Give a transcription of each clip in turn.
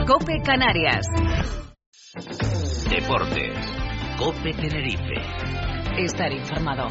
COPE Canarias. Deportes. COPE Tenerife. Estar informado.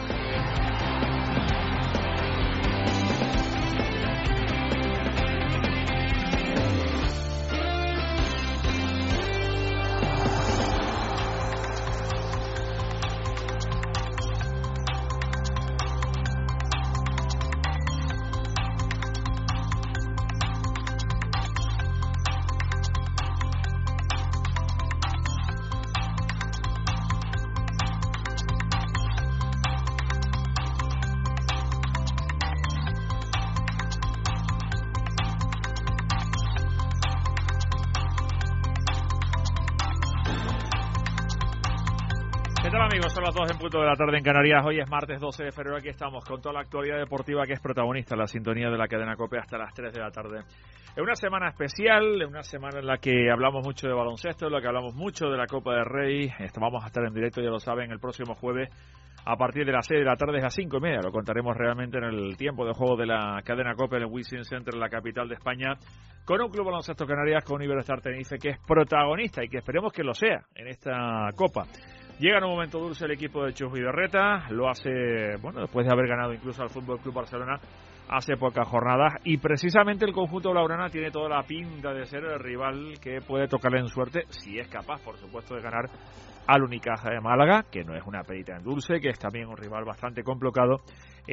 Amigos, son las 2 en punto de la tarde en Canarias. Hoy es martes 12 de febrero. Aquí estamos con toda la actualidad deportiva que es protagonista en la sintonía de la cadena COPE hasta las 3 de la tarde. Es una semana especial, es una semana en la que hablamos mucho de baloncesto, en la que hablamos mucho de la Copa del Rey. Vamos a estar en directo, ya lo saben, el próximo jueves a partir de las 6 de la tarde a las 5:30. Lo contaremos realmente en el tiempo de juego de la cadena COPE en el Wizzing Center, en la capital de España, con un club baloncesto Canarias, con Iberostar Tenerife, que es protagonista y que esperemos que lo sea en esta Copa. Llega en un momento dulce el equipo de Chus Vidorreta, lo hace, después de haber ganado incluso al Fútbol Club Barcelona hace pocas jornadas, y precisamente el conjunto blaugrana tiene toda la pinta de ser el rival que puede tocarle en suerte, si es capaz, por supuesto, de ganar al Unicaja de Málaga, que no es una perita en dulce, que es también un rival bastante complicado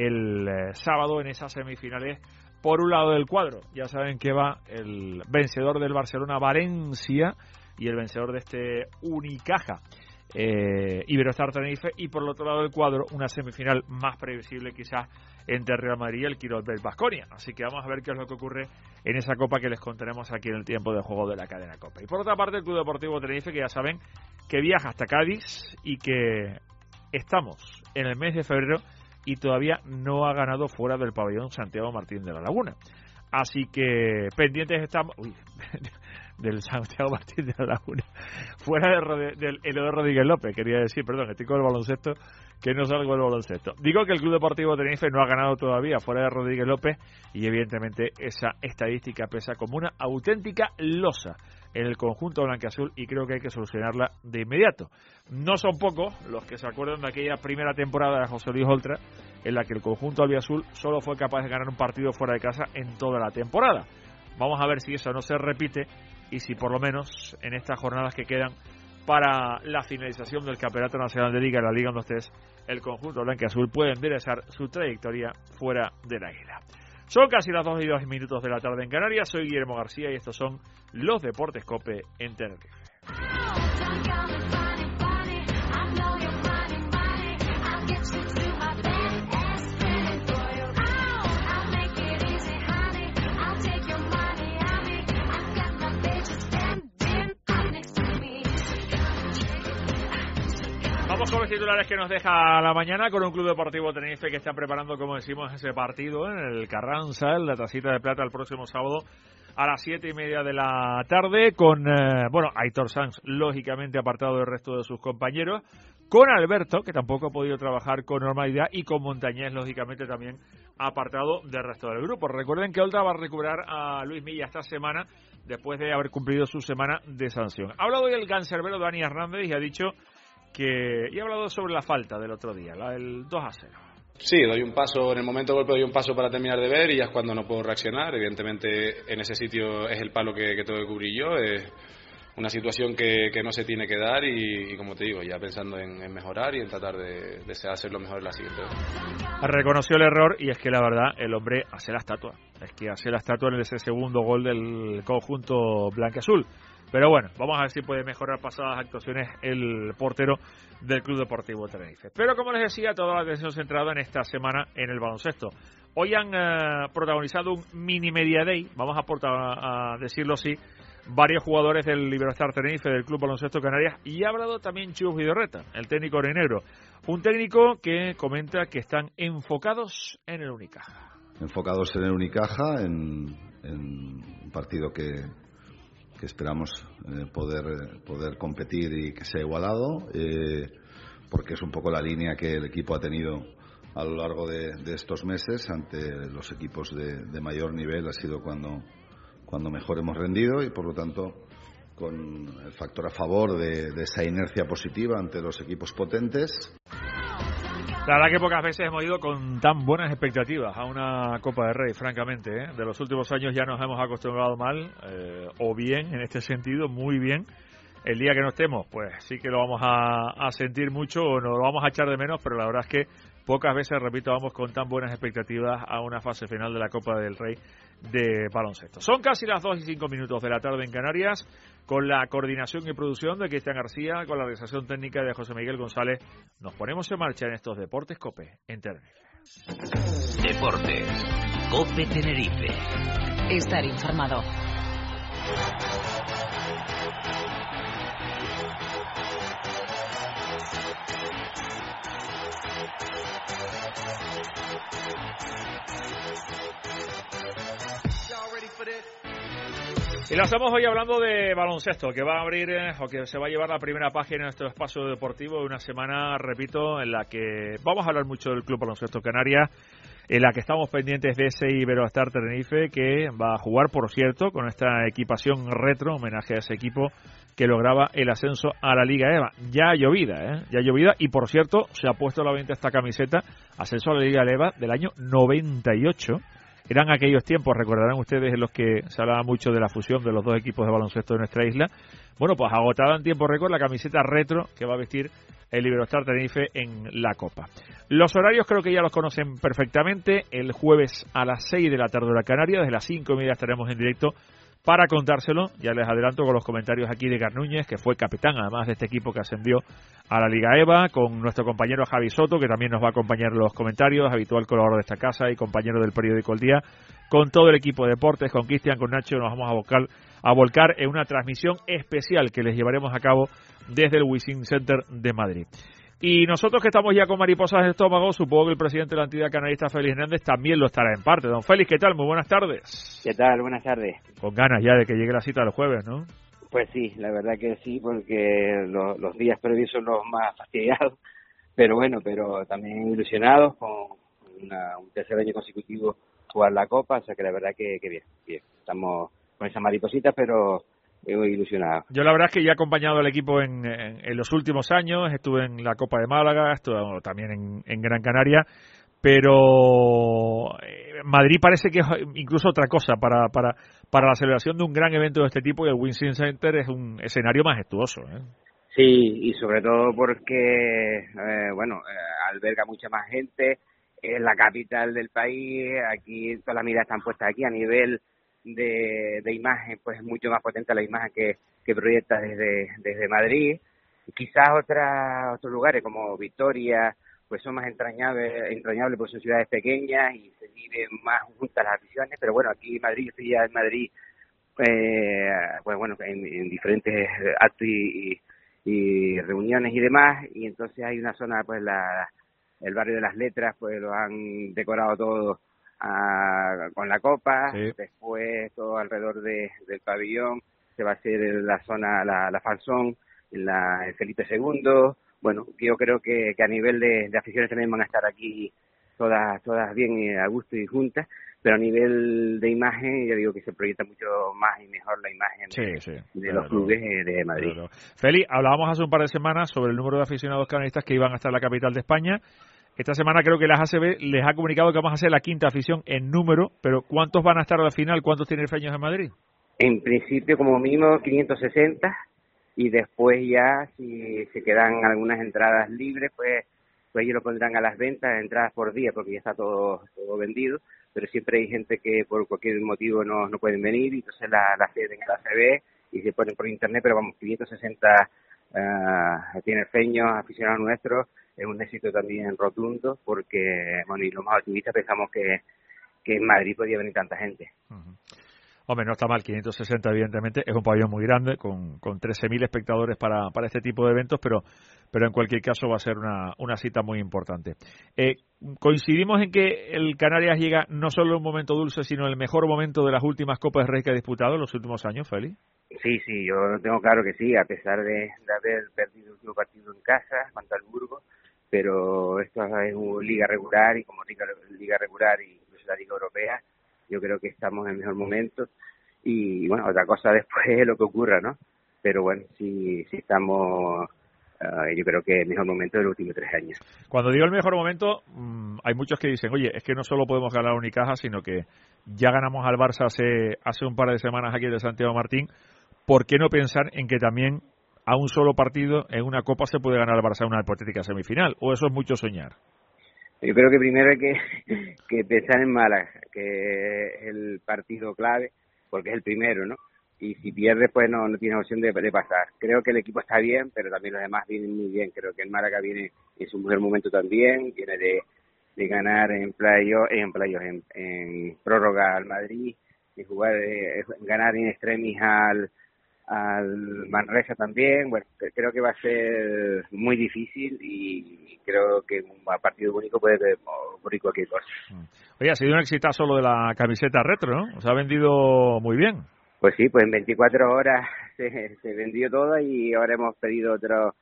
el sábado en esas semifinales. Por un lado del cuadro, ya saben que va el vencedor del Barcelona Valencia y el vencedor de este Unicaja Iberostar Tenerife, y por el otro lado del cuadro una semifinal más previsible quizás entre Real Madrid y el Quirós del Baskonia. Así que vamos a ver qué es lo que ocurre en esa Copa que les contaremos aquí en el tiempo de juego de la cadena COPE. Y por otra parte el Club Deportivo Tenerife, que ya saben que viaja hasta Cádiz y que estamos en el mes de febrero y todavía no ha ganado fuera del pabellón Santiago Martín de la Laguna. Así que pendientes estamos del Santiago Martín de la Laguna, fuera del Eloy Rodríguez López, quería decir, perdón, estoy con el baloncesto, que no salgo del baloncesto. Digo que el Club Deportivo Tenerife no ha ganado todavía fuera de Rodríguez López, y evidentemente esa estadística pesa como una auténtica losa en el conjunto blanquiazul, y creo que hay que solucionarla de inmediato. No son pocos los que se acuerdan de aquella primera temporada de José Luis Oltra, en la que el conjunto albiazul solo fue capaz de ganar un partido fuera de casa en toda la temporada. Vamos a ver si eso no se repite y si por lo menos en estas jornadas que quedan para la finalización del Campeonato Nacional de Liga, la Liga 1-2-3, el conjunto blanquiazul puede enderezar su trayectoria fuera del Águila. Son casi las 2 y 2 minutos de la tarde en Canarias. Soy Guillermo García y estos son los Deportes COPE en Tenerife. Vamos con los titulares que nos deja la mañana, con un Club Deportivo Tenerife que está preparando, como decimos, ese partido en el Carranza, en la Tacita de Plata, el próximo sábado a las 7:30 de la tarde, con Aitor Sanz, lógicamente apartado del resto de sus compañeros, con Alberto, que tampoco ha podido trabajar con normalidad, y con Montañés, lógicamente también apartado del resto del grupo. Recuerden que Oltra va a recuperar a Luis Milla esta semana, después de haber cumplido su semana de sanción. Ha hablado hoy el cancerbero Dani Hernández y ha dicho y ha hablado sobre la falta del otro día, la del 2-0. Sí, doy un paso, en el momento del golpe doy un paso para terminar de ver y ya es cuando no puedo reaccionar. Evidentemente en ese sitio es el palo que tengo que cubrir yo, es una situación que no se tiene que dar y como te digo, ya pensando en mejorar y en tratar de hacer lo mejor en la siguiente vez. Reconoció el error y es que la verdad el hombre hace la estatua, en ese segundo gol del conjunto blanquiazul. Pero bueno, vamos a ver si puede mejorar pasadas actuaciones el portero del Club Deportivo Tenerife. Pero como les decía, toda la atención centrada en esta semana en el baloncesto. Hoy han protagonizado un mini media day, vamos a decirlo así, varios jugadores del Iberostar Tenerife, del Club Baloncesto Canarias, y ha hablado también Chus Vidorreta, el técnico orinegro. Un técnico que comenta que están enfocados en el Unicaja. Enfocados en el Unicaja, en un partido que esperamos poder competir y que sea igualado, porque es un poco la línea que el equipo ha tenido a lo largo de estos meses ante los equipos de mayor nivel. Ha sido cuando cuando mejor hemos rendido y por lo tanto con el factor a favor de esa inercia positiva ante los equipos potentes. La verdad que pocas veces hemos ido con tan buenas expectativas a una Copa del Rey, francamente, ¿eh? De los últimos años ya nos hemos acostumbrado mal, o bien, en este sentido, muy bien. El día que no estemos, pues sí que lo vamos a sentir mucho o nos lo vamos a echar de menos, pero la verdad es que pocas veces, repito, vamos con tan buenas expectativas a una fase final de la Copa del Rey de baloncesto. Son casi las 2:05 de la tarde en Canarias, con la coordinación y producción de Cristian García, con la realización técnica de José Miguel González. Nos ponemos en marcha en estos Deportes COPE en Tenerife. Deportes COPE Tenerife. Estar informado. Y lo hacemos hoy hablando de baloncesto, que va a abrir o que se va a llevar la primera página de nuestro espacio deportivo de una semana, repito, en la que vamos a hablar mucho del Club Baloncesto Canarias, en la que estamos pendientes de ese Iberostar Tenerife, que va a jugar, por cierto, con esta equipación retro, homenaje a ese equipo que lograba el ascenso a la Liga EVA. Ya llovida, ya llovida, y por cierto, se ha puesto a la venta esta camiseta, ascenso a la Liga EVA del año 98. Eran aquellos tiempos, recordarán ustedes, en los que se hablaba mucho de la fusión de los dos equipos de baloncesto de nuestra isla. Bueno, pues agotada en tiempo récord la camiseta retro que va a vestir el Iberostar Tenerife en la Copa. Los horarios creo que ya los conocen perfectamente. El jueves a las 6 de la tarde hora canaria, desde las 5:30 estaremos en directo para contárselo. Ya les adelanto con los comentarios aquí de Garnúñez, que fue capitán además de este equipo que ascendió a la Liga EVA, con nuestro compañero Javi Soto, que también nos va a acompañar en los comentarios, habitual colaborador de esta casa y compañero del periódico El Día, con todo el equipo de deportes, con Cristian, con Nacho. Nos vamos a volcar en una transmisión especial que les llevaremos a cabo desde el Wishing Center de Madrid. Y nosotros que estamos ya con mariposas en el estómago, supongo que el presidente de la entidad canarista, Félix Hernández, también lo estará en parte. Don Félix, ¿qué tal? Muy buenas tardes. ¿Qué tal? Buenas tardes. Con ganas ya de que llegue la cita del jueves, ¿no? Pues sí, la verdad que sí, porque los días previos son los más fastidiados, pero bueno, pero también ilusionados con un tercer año consecutivo jugar la Copa, o sea que la verdad que bien. Estamos con esa mariposita, pero muy ilusionado. Yo la verdad es que ya he acompañado al equipo en los últimos años, estuve en la Copa de Málaga, estuve también en Gran Canaria, pero Madrid parece que es incluso otra cosa para la celebración de un gran evento de este tipo, y el Wishing Center es un escenario majestuoso, ¿eh? Sí, y sobre todo porque, alberga mucha más gente, es la capital del país, aquí todas las miradas están puestas aquí a nivel de imagen, pues es mucho más potente la imagen que proyecta desde Madrid. Quizás otros lugares como Vitoria pues son más entrañables porque son ciudades pequeñas y se viven más juntas las aficiones, pero bueno, aquí en Madrid, yo estoy ya en Madrid en diferentes actos y reuniones y demás, y entonces hay una zona, pues el barrio de las Letras, pues lo han decorado todo con la Copa. Sí. Después todo alrededor del pabellón se va a hacer en la zona, la Falsón, en Felipe II. Bueno, yo creo que a nivel de aficiones también van a estar aquí todas bien a gusto y juntas, pero a nivel de imagen yo digo que se proyecta mucho más y mejor la imagen de los clubes de Madrid. Claro. Feli, hablábamos hace un par de semanas sobre el número de aficionados canaristas que iban a estar en la capital de España. Esta semana creo que la ACB les ha comunicado que vamos a hacer la quinta afición en número, pero ¿cuántos van a estar al final? ¿Cuántos tinerfeños en Madrid? En principio, como mínimo, 560, y después ya, si se quedan algunas entradas libres, pues ellos lo pondrán a las ventas, entradas por día, porque ya está todo vendido, pero siempre hay gente que por cualquier motivo no pueden venir, y entonces la ceden en la ACB y se ponen por internet, pero vamos, 560 tinerfeños, aficionados nuestros, es un éxito también rotundo, porque, bueno, y los más optimistas pensamos que en Madrid podía venir tanta gente. Uh-huh. Hombre, no está mal, 560 evidentemente, es un pabellón muy grande, con 13.000 espectadores para este tipo de eventos, pero en cualquier caso va a ser una cita muy importante. Coincidimos en que el Canarias llega no solo en un momento dulce, sino en el mejor momento de las últimas Copas de Rey que ha disputado en los últimos años, Félix. Sí, yo tengo claro que sí, a pesar de haber perdido el último partido en casa contra el Burgos, pero esto es una liga regular, y como liga regular y incluso la liga europea, yo creo que estamos en el mejor momento, y bueno, otra cosa después es lo que ocurra, ¿no? Pero bueno, sí estamos, yo creo que el mejor momento de los últimos 3 años. Cuando digo el mejor momento, hay muchos que dicen, oye, es que no solo podemos ganar a Unicaja, sino que ya ganamos al Barça hace un par de semanas aquí de Santiago Martín. ¿Por qué no pensar en que también a un solo partido en una Copa se puede ganar al Barça en una hipotética semifinal? ¿O eso es mucho soñar? Yo creo que primero hay que pensar en Málaga, que es el partido clave, porque es el primero, ¿no? Y si pierde, pues no tiene opción de pasar. Creo que el equipo está bien, pero también los demás vienen muy bien. Creo que el Málaga viene en su mejor momento también, viene de ganar en prórroga al Madrid, de jugar, ganar in extremis al Manresa también. Bueno, creo que va a ser muy difícil y creo que un partido único puede ocurrir cualquier cosa. Oye, ha sido un exitazo lo de la camiseta retro, ¿no? Se ha vendido muy bien. Pues sí, pues en 24 horas se vendió todo y ahora hemos pedido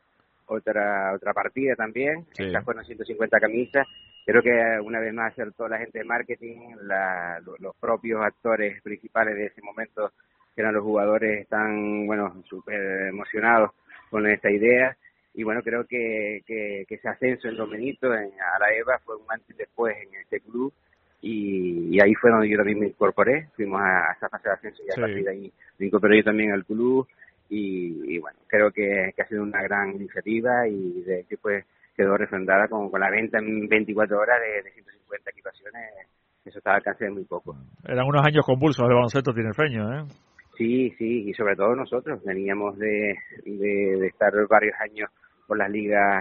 otra partida también. Sí. Estas fueron 150 camisas. Creo que una vez más acertó la gente de marketing, los propios actores principales de ese momento, que eran los jugadores, están, bueno, súper emocionados con esta idea. Y bueno, creo que ese ascenso en Don Benito, a la EVA, fue un antes y después en este club. Y ahí fue donde yo también me incorporé. Fuimos a esa fase de ascenso y a partir de ahí me incorporé yo también al club. Y bueno, creo que ha sido una gran iniciativa y de hecho pues quedó refrendada con la venta en 24 horas de 150 equipaciones. Eso estaba al alcance de muy poco. Eran unos años convulsos de baloncesto tinerfeño, ¿eh? Sí, y sobre todo nosotros veníamos de estar varios años por las ligas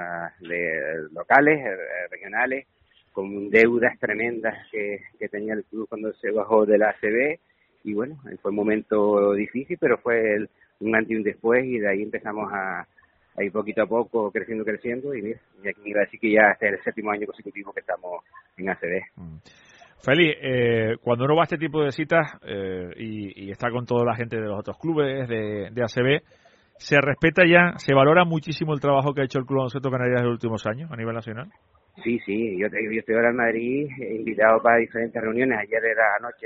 locales, regionales, con deudas tremendas que tenía el club cuando se bajó de la ACB. Y bueno, fue un momento difícil, pero fue un antes y un después, y de ahí empezamos a ir poquito a poco creciendo, y mira, y aquí me iba a decir que ya este es el 7º año consecutivo que estamos en ACB. Feli, cuando uno va a este tipo de citas y está con toda la gente de los otros clubes de ACB, ¿se respeta ya, se valora muchísimo el trabajo que ha hecho el Club Baloncesto Canarias en los últimos años a nivel nacional? Sí, yo estoy ahora en Madrid, invitado para diferentes reuniones. Ayer era anoche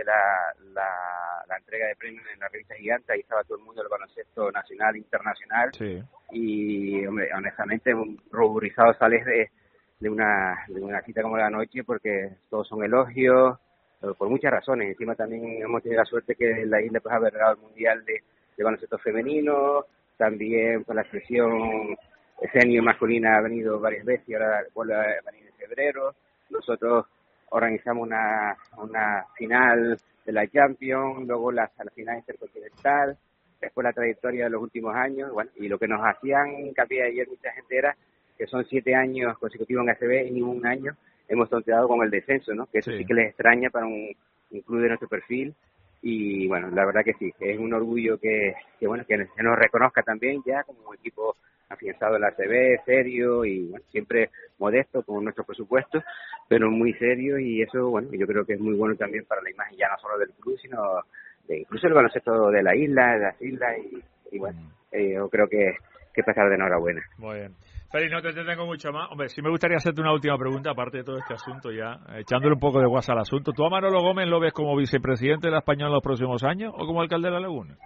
la entrega de premios en la revista Gigante, ahí estaba todo el mundo del baloncesto nacional, internacional. Sí. Y, hombre, honestamente, ruborizado sales de una cita como la noche, porque todos son elogios, por muchas razones. Encima también hemos tenido la suerte que la isla pues ha albergado el Mundial de baloncesto femenino, también por la selección senior masculina ha venido varias veces y ahora vuelve a venir en febrero. Nosotros organizamos una final de la Champions, luego la final intercontinental, después la trayectoria de los últimos años, bueno, y lo que nos hacían hincapié ayer mucha gente era que son 7 años consecutivos en ACB y ningún año hemos tonteado con el descenso, ¿no? Que eso sí que les extraña para un club de nuestro perfil. Y bueno, la verdad que sí, es un orgullo que se nos reconozca también ya como un equipo afianzado en la ACB, serio y bueno, siempre modesto con nuestros presupuestos, pero muy serio, y eso, bueno, yo creo que es muy bueno también para la imagen ya no solo del club, sino incluso el baloncesto de la isla, de las islas, y bueno, yo creo que pasar de enhorabuena. Muy bien. Feli, no te detengo mucho más. Hombre, sí me gustaría hacerte una última pregunta, aparte de todo este asunto ya, echándole un poco de guasa al asunto. ¿Tú a Manolo Gómez lo ves como vicepresidente de la Española en los próximos años o como alcalde de La Laguna?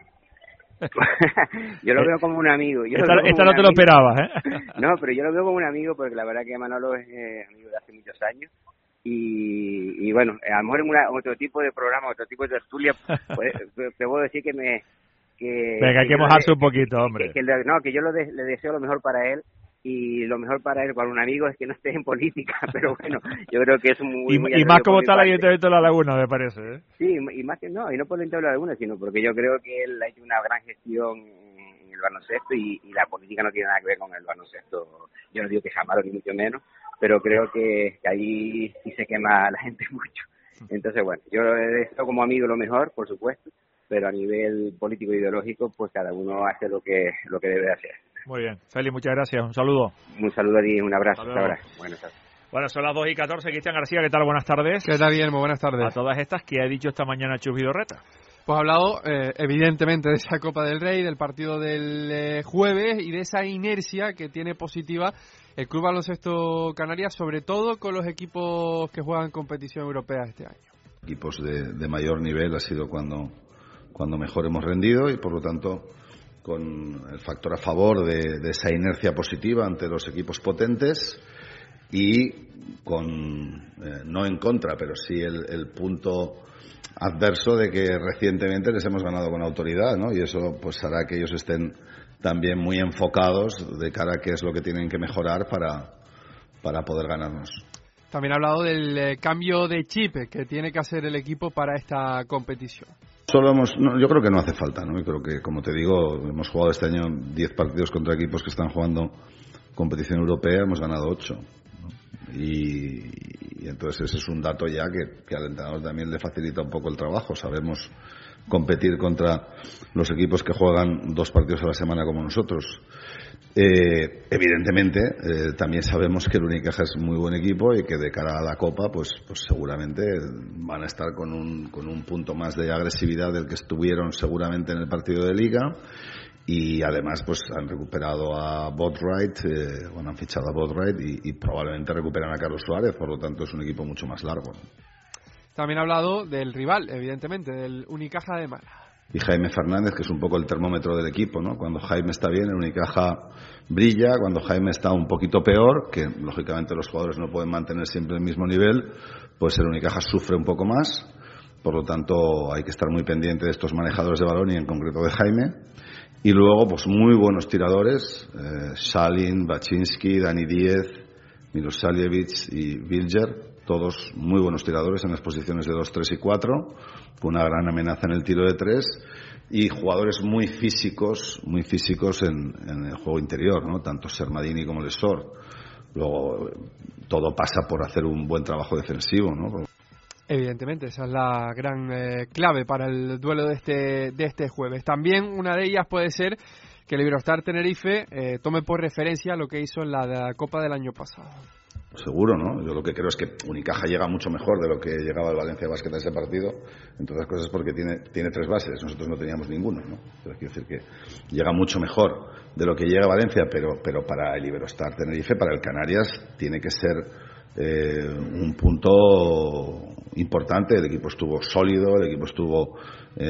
Yo lo veo como un amigo. Esta no te lo esperabas, ¿eh? No, pero yo lo veo como un amigo, porque la verdad que Manolo es amigo de hace muchos años. Y bueno, a lo mejor en otro tipo de programa, otro tipo de tertulia, pues, te puedo decir que venga, hay que mojarse un poquito, hombre. Que yo le deseo lo mejor para él, y lo mejor para él, para un amigo, es que no esté en política, pero bueno, yo creo que es muy y más como está el Ayuntamiento de La Laguna, me parece, ¿eh? Sí, y más que no por el Ayuntamiento de La Laguna, sino porque yo creo que él ha hecho una gran gestión en el baloncesto, y la política no tiene nada que ver con el baloncesto. Yo no digo que jamás, ni mucho menos, pero creo que ahí sí se quema la gente mucho. Entonces, bueno, yo le deseo como amigo lo mejor, por supuesto, pero a nivel político e ideológico, pues cada uno hace lo que debe hacer. Muy bien. Feli, muchas gracias. Un saludo. Un saludo a ti, un abrazo. Hasta ahora. Buenas tardes. Bueno, son las 2:14. Cristian García, ¿qué tal? Buenas tardes. ¿Qué tal, Guillermo? Buenas tardes. A todas estas, ¿qué ha dicho esta mañana Chus Vidorreta? Pues ha hablado, evidentemente, de esa Copa del Rey, del partido del jueves y de esa inercia que tiene positiva el Club Baloncesto Canarias, sobre todo con los equipos que juegan competición europea este año. Equipos de mayor nivel ha sido cuando cuando mejor hemos rendido, y por lo tanto con el factor a favor de esa inercia positiva ante los equipos potentes, y con no en contra, pero sí el punto adverso de que recientemente les hemos ganado con autoridad, ¿no? Y eso pues hará que ellos estén también muy enfocados de cara a qué es lo que tienen que mejorar para poder ganarnos. También ha hablado del cambio de chip que tiene que hacer el equipo para esta competición. Yo creo que no hace falta, ¿no? Yo creo que, como te digo, hemos jugado este año 10 partidos contra equipos que están jugando competición europea, hemos ganado 8, ¿no? Y entonces ese es un dato ya que al entrenador también le facilita un poco el trabajo. Sabemos competir contra los equipos que juegan 2 partidos a la semana como nosotros. Evidentemente también sabemos que el Unicaja es muy buen equipo y que de cara a la Copa pues seguramente van a estar con un punto más de agresividad del que estuvieron seguramente en el partido de Liga, y además pues han recuperado a Boatwright, han fichado a Boatwright y probablemente recuperan a Carlos Suárez, por lo tanto es un equipo mucho más largo. También ha hablado del rival, evidentemente, del Unicaja de Málaga. Y Jaime Fernández, que es un poco el termómetro del equipo, ¿no? Cuando Jaime está bien, el Unicaja brilla. Cuando Jaime está un poquito peor, que lógicamente los jugadores no pueden mantener siempre el mismo nivel, pues el Unicaja sufre un poco más. Por lo tanto, hay que estar muy pendiente de estos manejadores de balón y en concreto de Jaime. Y luego, pues muy buenos tiradores, Salin, Baczynski, Dani Díez, Milosavljevic y Bilger, todos muy buenos tiradores en las posiciones de 2, 3 y 4, con una gran amenaza en el tiro de 3, y jugadores muy físicos en el juego interior, ¿no? Tanto Sermadini como Lesor. Luego todo pasa por hacer un buen trabajo defensivo, ¿no? Evidentemente, esa es la gran clave para el duelo de este jueves. También una de ellas puede ser que el Iberostar Tenerife tome por referencia lo que hizo en la Copa del año pasado. Seguro, ¿no? Yo lo que creo es que Unicaja llega mucho mejor de lo que llegaba el Valencia Basket a ese partido, entre otras cosas porque tiene 3 bases, nosotros no teníamos ninguno, ¿no? Entonces quiero decir que llega mucho mejor de lo que llega Valencia, pero para el Iberostar Tenerife, para el Canarias, tiene que ser un punto importante. El equipo estuvo sólido, el equipo estuvo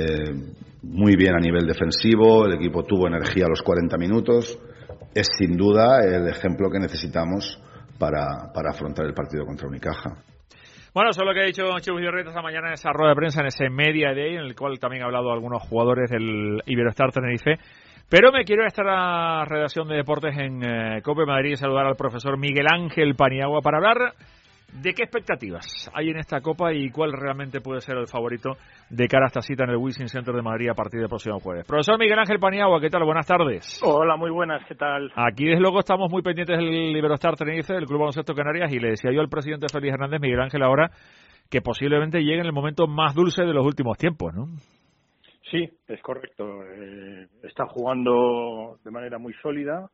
muy bien a nivel defensivo, el equipo tuvo energía a los 40 minutos. Es sin duda el ejemplo que necesitamos para afrontar el partido contra Unicaja. Bueno, eso es lo que ha dicho Chus Vidorreta esta mañana en esa rueda de prensa, en ese Media Day, en el cual también ha hablado algunos jugadores del Iberostar Tenerife. Pero me quiero ir a esta redacción de deportes en COPE Madrid y saludar al profesor Miguel Ángel Paniagua para hablar de qué expectativas hay en esta Copa y cuál realmente puede ser el favorito de cara a esta cita en el Wishing Center de Madrid a partir del próximo jueves. Profesor Miguel Ángel Paniagua, ¿qué tal? Buenas tardes. Hola, muy buenas, ¿qué tal? Aquí desde luego estamos muy pendientes del Iberostar Tenerife, del Club Baloncesto Canarias, y le decía yo al presidente Félix Hernández, Miguel Ángel, ahora que posiblemente llegue en el momento más dulce de los últimos tiempos, ¿no? Sí, es correcto. Está jugando de manera muy sólida.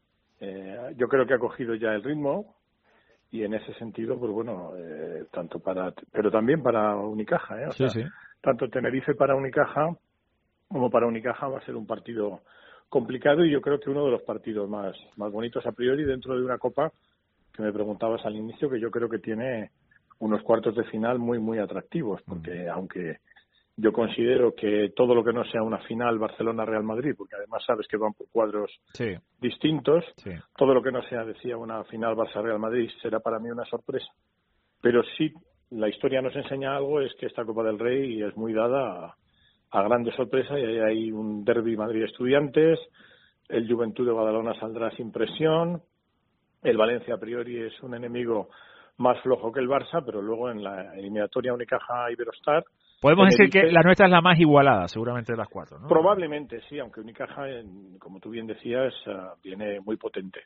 Yo creo que ha cogido ya el ritmo y en ese sentido, pues bueno, pero también para Unicaja, O sea, sí. Tanto Tenerife para Unicaja como para Unicaja va a ser un partido complicado y yo creo que uno de los partidos más bonitos a priori dentro de una Copa que me preguntabas al inicio, que yo creo que tiene unos cuartos de final muy, muy atractivos, porque aunque yo considero que todo lo que no sea una final Barcelona-Real Madrid, porque además sabes que van por cuadros distintos, todo lo que no sea, decía, una final Barça-Real Madrid será para mí una sorpresa. Pero sí, la historia nos enseña algo, es que esta Copa del Rey es muy dada a grandes sorpresas, y hay un derbi Madrid-Estudiantes, el Juventud de Badalona saldrá sin presión, el Valencia a priori es un enemigo más flojo que el Barça, pero luego en la eliminatoria Unicaja-Iberostar podemos decir que la nuestra es la más igualada, seguramente de las 4, ¿no? Probablemente, sí, aunque Unicaja, como tú bien decías, viene muy potente.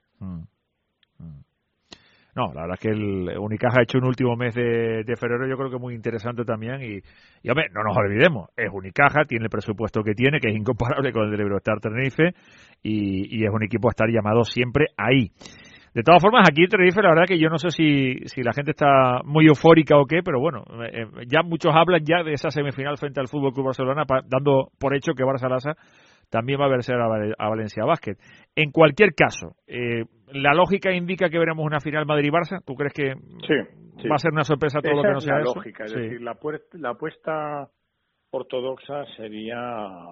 No, la verdad es que el Unicaja ha hecho un último mes de febrero, yo creo que muy interesante también, y hombre, no nos olvidemos, es Unicaja, tiene el presupuesto que tiene, que es incomparable con el del Iberostar Tenerife, y es un equipo a estar llamado siempre ahí. De todas formas, aquí en Tenerife, la verdad que yo no sé si la gente está muy eufórica o qué, pero bueno, ya muchos hablan ya de esa semifinal frente al Fútbol Club Barcelona, dando por hecho que Barça Lassa también va a verse a Valencia Basket. En cualquier caso, la lógica indica que veremos una final Madrid-Barça. ¿Tú crees que va a ser una sorpresa todo lo que no sea eso? Esa es la lógica, es decir, la apuesta ortodoxa sería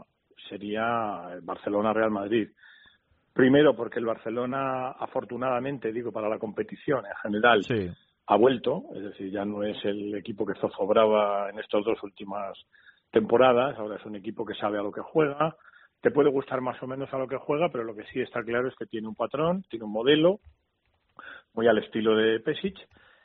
el Barcelona-Real Madrid. Primero porque el Barcelona, afortunadamente, digo, para la competición en general, Sí. ha vuelto, es decir, ya no es el equipo que zozobraba en estas 2 últimas temporadas, ahora es un equipo que sabe a lo que juega, te puede gustar más o menos a lo que juega, pero lo que sí está claro es que tiene un patrón, tiene un modelo, muy al estilo de Pesic,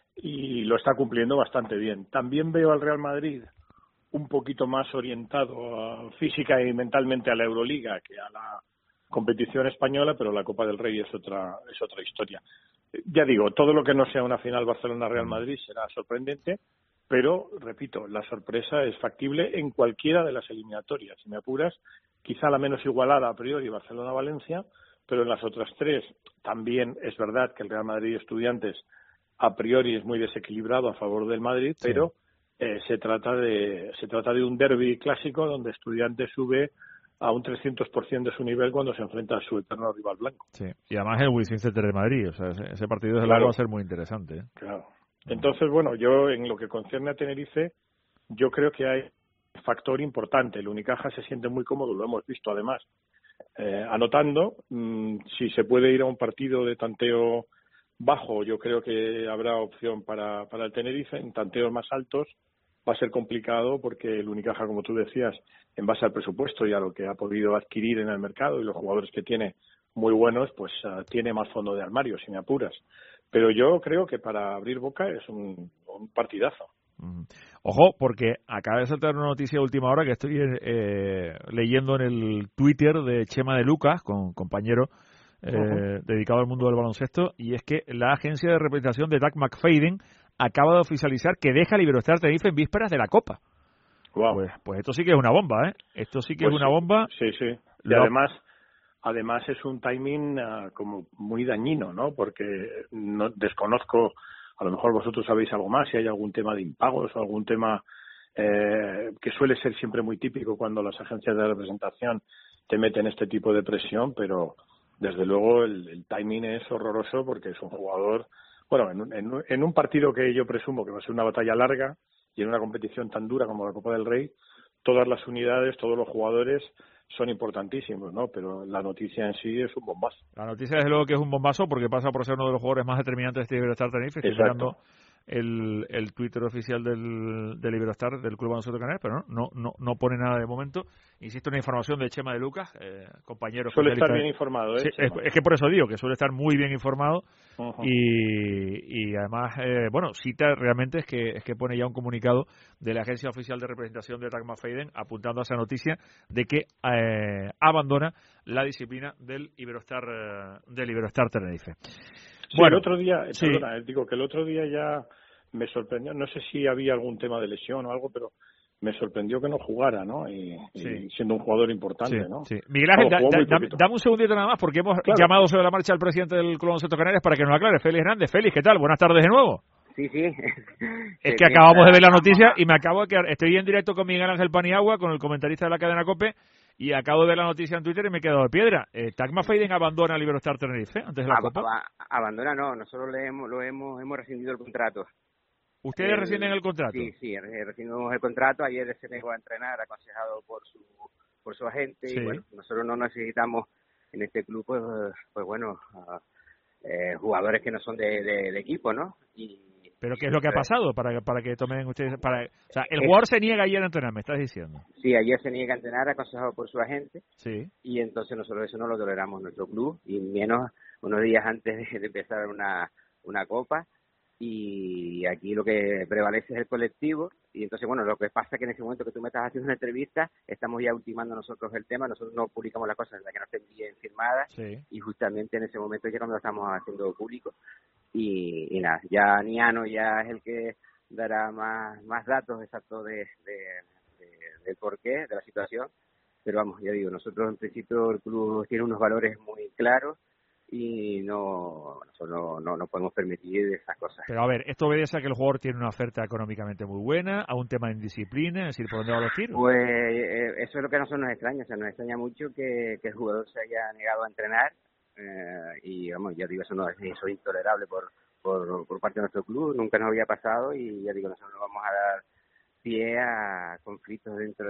y lo está cumpliendo bastante bien. También veo al Real Madrid un poquito más orientado física y mentalmente a la Euroliga que a la competición española, pero la Copa del Rey es otra historia. Ya digo, todo lo que no sea una final Barcelona-Real Madrid será sorprendente, pero, repito, la sorpresa es factible en cualquiera de las eliminatorias. Si me apuras, quizá la menos igualada a priori Barcelona-Valencia, pero en las otras 3 también es verdad que el Real Madrid Estudiantes a priori es muy desequilibrado a favor del Madrid, Sí. pero se trata de un derbi clásico donde Estudiantes sube a un 300% de su nivel cuando se enfrenta a su eterno rival blanco. Sí. Y además el Wizzing Center de Madrid, o sea, ese partido desde luego va a ser muy interesante, ¿eh? Claro. Entonces, bueno, yo en lo que concierne a Tenerife, yo creo que hay un factor importante. El Unicaja se siente muy cómodo, lo hemos visto además, anotando. Si se puede ir a un partido de tanteo bajo, yo creo que habrá opción para el Tenerife. En tanteos más altos va a ser complicado porque el Unicaja, como tú decías, en base al presupuesto y a lo que ha podido adquirir en el mercado y los jugadores que tiene muy buenos, pues tiene más fondo de armario, si me apuras. Pero yo creo que para abrir boca es un partidazo. Ojo, porque acaba de saltar una noticia de última hora que estoy leyendo en el Twitter de Chema de Lucas, con compañero dedicado al mundo del baloncesto, y es que la agencia de representación de Doug McFadden acaba de oficializar que deja Liberostar Tenerife en vísperas de la Copa. Wow. Pues esto sí que es una bomba, ¿eh? Esto sí que es una bomba. Sí, sí. Y además es un timing como muy dañino, ¿no? Porque no desconozco, a lo mejor vosotros sabéis algo más, si hay algún tema de impagos o algún tema que suele ser siempre muy típico cuando las agencias de representación te meten este tipo de presión, pero desde luego el timing es horroroso porque es un jugador, bueno, en un partido que yo presumo que va a ser una batalla larga y en una competición tan dura como la Copa del Rey, todas las unidades, todos los jugadores son importantísimos, ¿no? Pero la noticia en sí es un bombazo. La noticia desde luego que es un bombazo porque pasa por ser uno de los jugadores más determinantes de Liberostar Tenerife. Estoy mirando el Twitter oficial de Liberostar, del Club Baloncesto Canarias, pero no pone nada de momento. Insisto, una información de Chema de Lucas, compañero. Suele estar bien informado, ¿eh? Sí, es que por eso digo que suele estar muy bien informado. Y además, bueno, cita realmente es que pone ya un comunicado de la agencia oficial de representación de Doug McFadden apuntando a esa noticia de que abandona la disciplina del Liberostar Tenerife. Sí, bueno, el otro día, sí. Perdona, digo que el otro día ya me sorprendió, no sé si había algún tema de lesión o algo, pero me sorprendió que no jugara, ¿no? Y siendo un jugador importante, sí, ¿no? Sí. Miguel Ángel, dame un segundito nada más, porque hemos llamado sobre la marcha al presidente del Club Baloncesto Canarias para que nos aclare. Félix Hernández. Félix, ¿qué tal? Buenas tardes de nuevo. Sí. Es que acabamos de ver la noticia y me acabo de quedar. Estoy en directo con Miguel Ángel Paniagua, con el comentarista de la cadena COPE, y acabo de ver la noticia en Twitter y me he quedado de piedra. Doug McFadden abandona Liberostar Tenerife antes de la Copa. Abandona no, nosotros hemos rescindido el contrato. ¿Ustedes rescinden el contrato? Sí, rescindimos el contrato. Ayer se negó a entrenar, aconsejado por su agente, y bueno, nosotros no necesitamos en este club, pues bueno, jugadores que no son de equipo, ¿no? ¿Pero qué es lo que ha pasado para que tomen ustedes? O sea, el jugador se niega ayer a entrenar, me estás diciendo. Sí, ayer se niega a entrenar, aconsejado por su agente. Sí. Y entonces nosotros eso no lo toleramos en nuestro club, y menos unos días antes de empezar una copa. Y aquí lo que prevalece es el colectivo. Y entonces, bueno, lo que pasa es que en ese momento que tú me estás haciendo una entrevista, estamos ya ultimando nosotros el tema. Nosotros no publicamos las cosas hasta que no estén bien firmadas. Sí. Y justamente en ese momento ya cuando lo estamos haciendo público. Y nada, ya Niano ya es el que dará más datos exactos del porqué, de la situación. Pero vamos, ya digo, nosotros en principio el club tiene unos valores muy claros y nosotros no podemos permitir esas cosas. Pero a ver, ¿esto obedece a que el jugador tiene una oferta económicamente muy buena, a un tema de indisciplina, es decir, por dónde van los tiros? Pues eso es lo que a nosotros nos extraña, o sea, nos extraña mucho que el jugador se haya negado a entrenar, y vamos, ya digo, eso es intolerable por parte de nuestro club, nunca nos había pasado, y ya digo, nosotros no vamos a dar pie a conflictos dentro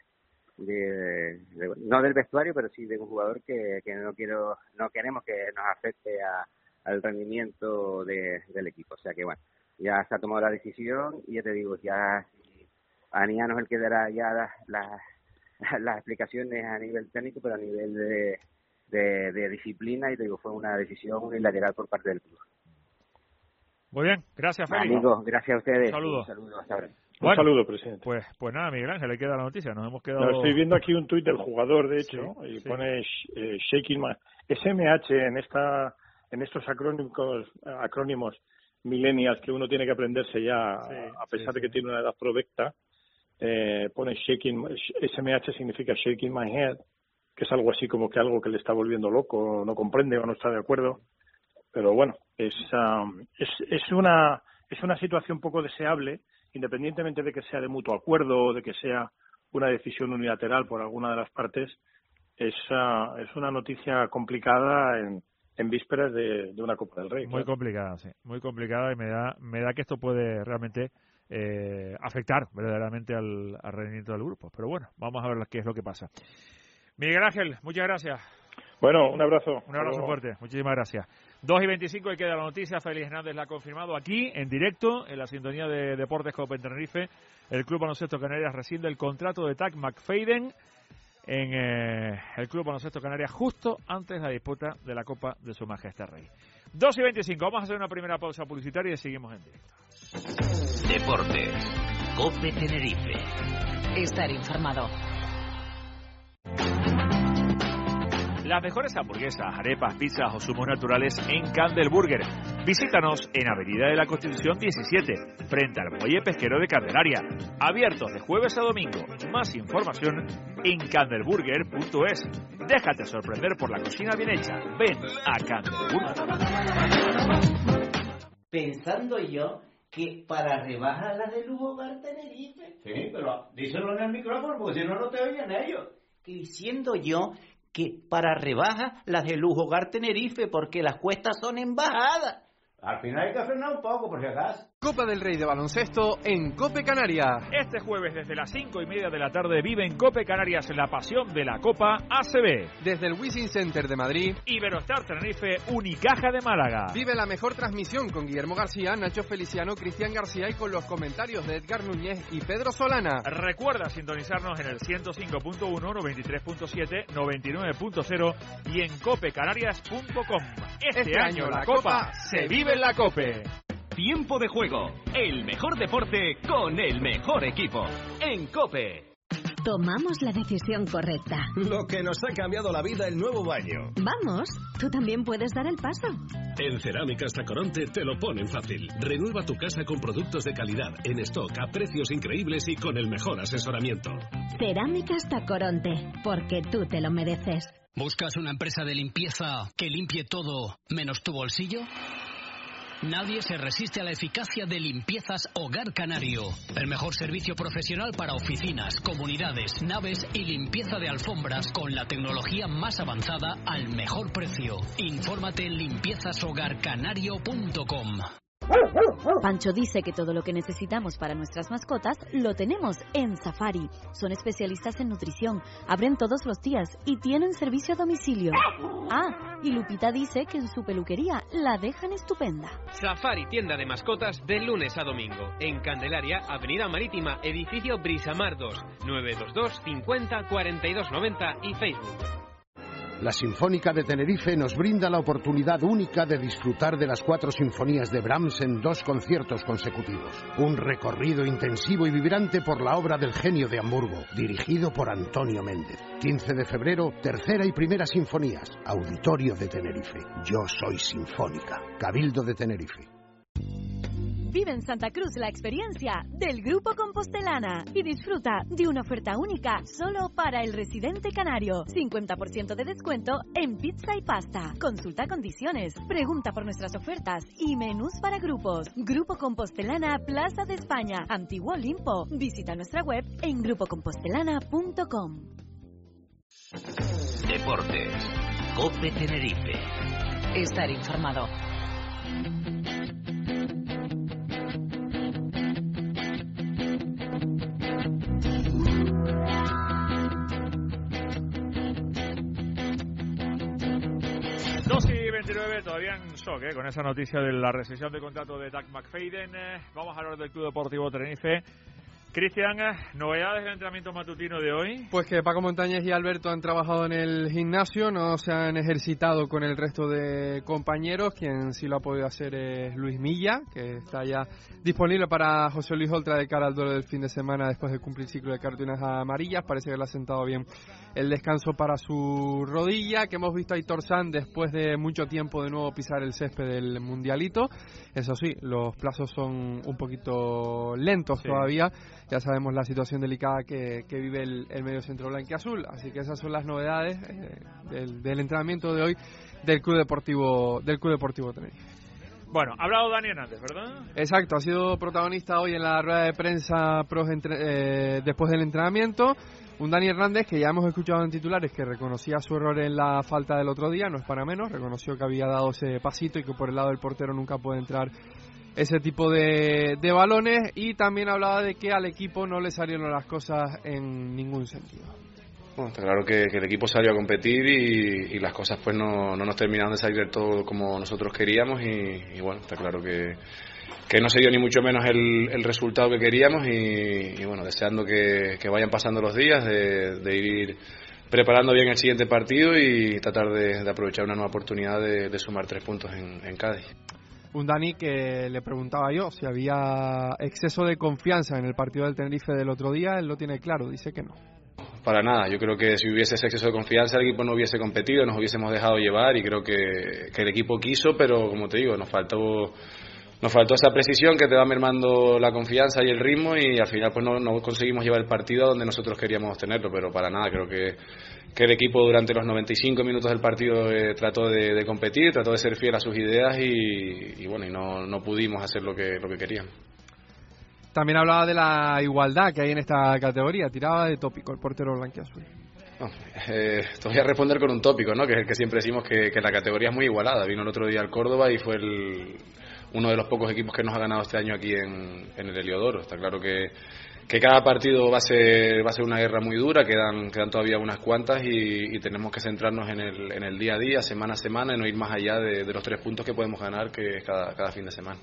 no del vestuario, pero sí de un jugador que no queremos que nos afecte al rendimiento del equipo. O sea que bueno, ya se ha tomado la decisión y ya te digo, ya Aniano es el que dará ya las explicaciones a nivel técnico, pero a nivel de disciplina, y te digo, fue una decisión unilateral por parte del club. Muy bien, gracias, Félix. Amigos, gracias a ustedes. Un saludo, hasta ahora. Un saludo, presidente. Pues nada, Miguel Ángel, le queda la noticia. Nos hemos quedado... No, estoy viendo aquí un tuit del jugador, de hecho, y pone Shaking My... SMH en estos acrónimos millennials que uno tiene que aprenderse ya, a pesar de que tiene una edad provecta, pone SMH significa Shaking My Head, que es algo así como que algo que le está volviendo loco, no comprende o no está de acuerdo. Pero bueno, es una situación poco deseable, independientemente de que sea de mutuo acuerdo o de que sea una decisión unilateral por alguna de las partes. Es una noticia complicada en vísperas de una Copa del Rey. Muy complicada, sí, muy complicada, y me da que esto puede realmente afectar verdaderamente al rendimiento del grupo. Pero bueno, vamos a ver qué es lo que pasa. Miguel Ángel, muchas gracias. Bueno, un abrazo. Un abrazo fuerte, muchísimas gracias. 2:25 y queda la noticia. Félix Hernández la ha confirmado aquí, en directo, en la sintonía de Deportes Cope en Tenerife. El Club Baloncesto Canarias rescinde el contrato de Tag McFadden en el Club Baloncesto Canarias justo antes de la disputa de la Copa de Su Majestad Rey. 2:25, vamos a hacer una primera pausa publicitaria y seguimos en directo. Deportes Cope Tenerife. Estar informado. Las mejores hamburguesas, arepas, pizzas o zumos naturales en Candleburger. Visítanos en Avenida de la Constitución 17, frente al Muelle Pesquero de Candelaria. Abiertos de jueves a domingo. Más información en candleburger.es. Déjate sorprender por la cocina bien hecha. Ven a Candleburger. Pensando yo que para rebajar las de Lujo Hogar Tenerife... Sí, pero díselo en el micrófono porque si no, no te oyen ellos. Que diciendo yo que para rebajas las de Lujo Hogar Tenerife porque las cuestas son en bajada. Al final hay que frenar un poco, por si acaso. Copa del Rey de baloncesto en Cope Canarias. Este jueves desde las 5:30 de la tarde vive en Cope Canarias la pasión de la Copa ACB. Desde el Wizzing Center de Madrid, Iberostar Tenerife, Unicaja de Málaga. Vive la mejor transmisión con Guillermo García, Nacho Feliciano, Cristian García y con los comentarios de Edgar Núñez y Pedro Solana. Recuerda sintonizarnos en el 105.1, 93.7, 99.0 y en copecanarias.com. Este año la Copa se vive en la Cope. Tiempo de juego, el mejor deporte con el mejor equipo. En COPE. Tomamos la decisión correcta. Lo que nos ha cambiado la vida, el nuevo baño. Vamos, tú también puedes dar el paso. En Cerámicas Tacoronte te lo ponen fácil. Renueva tu casa con productos de calidad, en stock, a precios increíbles y con el mejor asesoramiento. Cerámicas Tacoronte, porque tú te lo mereces. ¿Buscas una empresa de limpieza que limpie todo menos tu bolsillo? Nadie se resiste a la eficacia de Limpiezas Hogar Canario. El mejor servicio profesional para oficinas, comunidades, naves y limpieza de alfombras con la tecnología más avanzada al mejor precio. Infórmate en limpiezashogarcanario.com. Pancho dice que todo lo que necesitamos para nuestras mascotas lo tenemos en Safari. Son especialistas en nutrición, abren todos los días y tienen servicio a domicilio. Ah, y Lupita dice que en su peluquería la dejan estupenda. Safari, tienda de mascotas de lunes a domingo. En Candelaria, Avenida Marítima, edificio Brisamar 2, 922 50 42 90 y Facebook. La Sinfónica de Tenerife nos brinda la oportunidad única de disfrutar de las 4 sinfonías de Brahms en 2 conciertos consecutivos. Un recorrido intensivo y vibrante por la obra del genio de Hamburgo, dirigido por Antonio Méndez. 15 de febrero, tercera y primera sinfonías. Auditorio de Tenerife. Yo soy Sinfónica. Cabildo de Tenerife. Vive en Santa Cruz la experiencia del Grupo Compostelana y disfruta de una oferta única solo para el residente canario. 50% de descuento en pizza y pasta. Consulta condiciones, pregunta por nuestras ofertas y menús para grupos. Grupo Compostelana, Plaza de España, Antiguo Olimpo. Visita nuestra web en grupocompostelana.com. Deportes Cope Tenerife. Estar informado. 2:29, todavía en shock con esa noticia de la rescisión de contrato de Doug McFadden. Vamos a hablar del Club Deportivo Tenerife. Cristian, ¿novedades del entrenamiento matutino de hoy? Pues que Paco Montañez y Alberto han trabajado en el gimnasio, no se han ejercitado con el resto de compañeros. Quien sí lo ha podido hacer es Luis Milla, que está ya disponible para José Luis Oltra de cara al duelo del fin de semana después de cumplir ciclo de cartulinas amarillas. Parece que le ha sentado bien el descanso para su rodilla, que hemos visto a Aitor Sanz después de mucho tiempo de nuevo pisar el césped del Mundialito. Eso sí, los plazos son un poquito lentos todavía. Ya sabemos la situación delicada que vive el medio centro blanquiazul, así que esas son las novedades del entrenamiento de hoy del Club Deportivo Tenerife. Bueno, ha hablado Dani Hernández, ¿verdad? Exacto, ha sido protagonista hoy en la rueda de prensa después del entrenamiento. Un Dani Hernández que ya hemos escuchado en titulares que reconocía su error en la falta del otro día, no es para menos, reconoció que había dado ese pasito y que por el lado del portero nunca puede entrar ese tipo de balones, y también hablaba de que al equipo no le salieron las cosas en ningún sentido. Bueno, está claro que el equipo salió a competir y las cosas pues no nos terminaron de salir del todo como nosotros queríamos y bueno, está claro que no se dio ni mucho menos el resultado que queríamos y bueno, deseando que vayan pasando los días, de ir preparando bien el siguiente partido y tratar de aprovechar una nueva oportunidad de sumar 3 puntos en Cádiz. Un Dani que le preguntaba yo si había exceso de confianza en el partido del Tenerife del otro día. Él lo tiene claro, dice que no. Para nada, yo creo que si hubiese ese exceso de confianza el equipo no hubiese competido, nos hubiésemos dejado llevar y creo que el equipo quiso, pero como te digo, nos faltó esa precisión que te va mermando la confianza y el ritmo y al final pues no conseguimos llevar el partido a donde nosotros queríamos tenerlo, pero para nada, creo que el equipo durante los 95 minutos del partido trató de competir, trató de ser fiel a sus ideas y bueno, y no pudimos hacer lo que queríamos. También hablaba de la igualdad que hay en esta categoría, tiraba de tópico el portero blanquiazul. Te voy a responder con un tópico, ¿no? Que es el que siempre decimos que la categoría es muy igualada. Vino el otro día al Córdoba y fue uno de los pocos equipos que nos ha ganado este año aquí en el Heliodoro. Está claro que cada partido va a ser una guerra muy dura, quedan todavía unas cuantas y tenemos que centrarnos en el día a día, semana a semana, y no ir más allá de los 3 puntos que podemos ganar, que es cada fin de semana.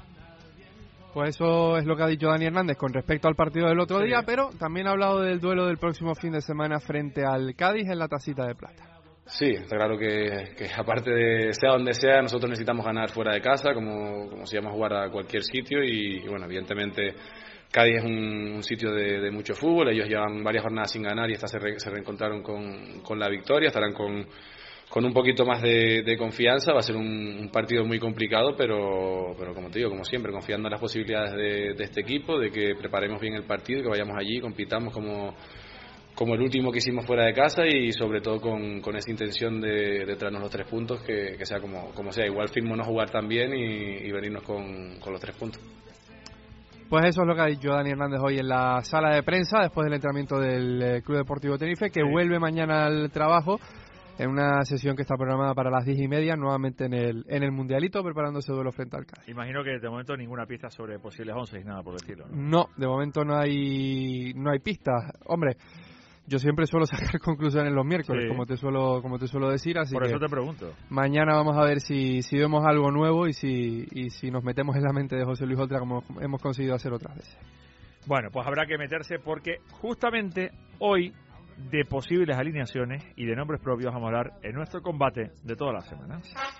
Pues eso es lo que ha dicho Dani Hernández con respecto al partido del otro día, pero también ha hablado del duelo del próximo fin de semana frente al Cádiz en la Tacita de Plata. Sí, está claro que aparte de sea donde sea, nosotros necesitamos ganar fuera de casa, como si íbamos a jugar a cualquier sitio y bueno, evidentemente Cádiz es un sitio de mucho fútbol, ellos llevan varias jornadas sin ganar y esta se reencontraron con la victoria, estarán con un poquito más de confianza, va a ser un partido muy complicado, pero como te digo, como siempre, confiando en las posibilidades de este equipo, de que preparemos bien el partido, que vayamos allí, compitamos como el último que hicimos fuera de casa y sobre todo con esa intención de traernos los 3 puntos, que sea como sea, igual firmo no jugar tan bien y venirnos con los 3 puntos. Pues eso es lo que ha dicho Dani Hernández hoy en la sala de prensa después del entrenamiento del Club Deportivo Tenerife, que vuelve mañana al trabajo en una sesión que está programada para las 10:30, nuevamente en el Mundialito, preparando ese duelo frente al Cádiz. Imagino que de momento ninguna pista sobre posibles 11 y nada por decirlo, ¿no? No, de momento no hay pistas. Hombre, yo siempre suelo sacar conclusiones los miércoles, sí, como te suelo decir, así por que eso te pregunto. Mañana vamos a ver si vemos algo nuevo y si nos metemos en la mente de José Luis Oltra como hemos conseguido hacer otras veces. Bueno, pues habrá que meterse porque justamente hoy de posibles alineaciones y de nombres propios vamos a hablar en nuestro combate de todas las semanas.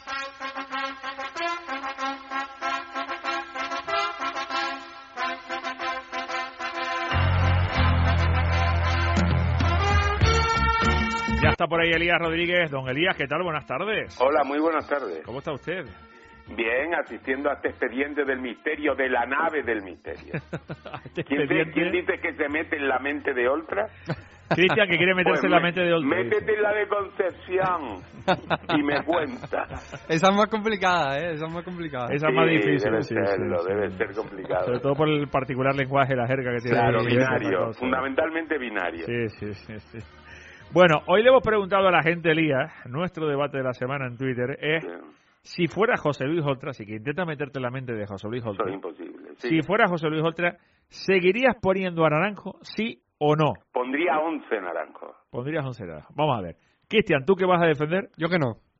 Ya está por ahí Elías Rodríguez. Don Elías, ¿qué tal? Buenas tardes. Hola, muy buenas tardes. ¿Cómo está usted? Bien, asistiendo a este expediente del misterio, de la nave del misterio. ¿Quién dice que se mete en la mente de Oltra? Cristian, que quiere meterse en la mente de Oltra. Métete en la de Concepción y me cuenta. Esa es más complicada, Esa es más complicada. Esa es más difícil. Debe ser complicado. Sobre todo por el particular lenguaje, la jerga que tiene. Claro, binario, fundamentalmente binario. Sí. Bueno, hoy le hemos preguntado a la gente, Elías, nuestro debate de la semana en Twitter es... Si fuera José Luis Oltra, así que intenta meterte en la mente de José Luis Oltra. Eso es imposible. Sí. Si fuera José Luis Oltra, ¿seguirías poniendo a Naranjo, sí o no? Pondría 11 Naranjo. Pondrías 11 Naranjo. Vamos a ver. Cristian, ¿tú qué vas a defender? Yo que no.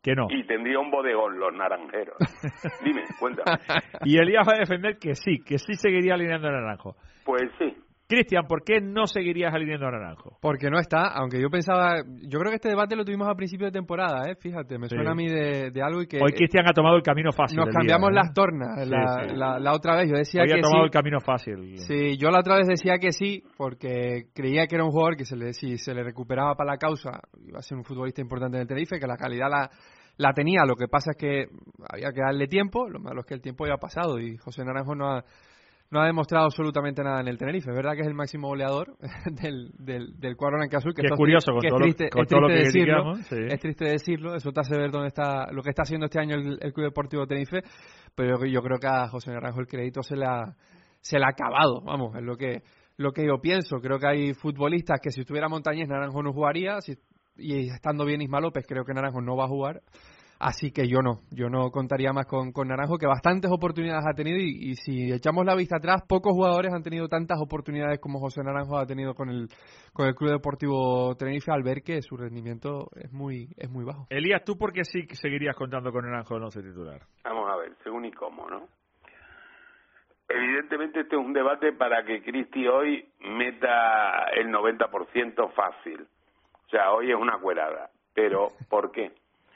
Que no. Y tendría un bodegón los naranjeros. Dime, cuéntame. Y Elías va a defender que sí seguiría alineando a Naranjo. Pues sí. Cristian, ¿por qué no seguirías alineando a Naranjo? Porque no está, aunque yo pensaba... Yo creo que este debate lo tuvimos a principio de temporada, Fíjate, me suena a mí de algo y que... Hoy Cristian ha tomado el camino fácil. Nos cambiamos las tornas la otra vez. Yo decía hoy que ha tomado sí. el camino fácil. Sí, yo la otra vez decía que sí, porque creía que era un jugador que si se le recuperaba para la causa, iba a ser un futbolista importante en el Tenerife, que la calidad la tenía. Lo que pasa es que había que darle tiempo. Lo malo es que el tiempo ya ha pasado y José Naranjo no ha demostrado absolutamente nada en el Tenerife. Es verdad que es el máximo goleador del cuadro blanquiazul, que es curioso con todo lo que criticamos. Sí. Es triste decirlo, eso te hace ver dónde está lo que está haciendo este año el Club Deportivo Tenerife, pero yo creo que a José Naranjo el crédito se le ha acabado, vamos, es lo que yo pienso. Creo que hay futbolistas que si estuviera Montañés Naranjo no jugaría, y estando bien Isma López creo que Naranjo no va a jugar. Así que yo no contaría más con Naranjo, que bastantes oportunidades ha tenido y si echamos la vista atrás, pocos jugadores han tenido tantas oportunidades como José Naranjo ha tenido con el Club Deportivo Tenerife, al ver que su rendimiento es muy bajo. Elías, ¿tú por qué sí seguirías contando con Naranjo en once titular? Vamos a ver, según y cómo, ¿no? Evidentemente este es un debate para que Cristi hoy meta el 90% fácil. O sea, hoy es una cuerada. Pero, ¿por qué?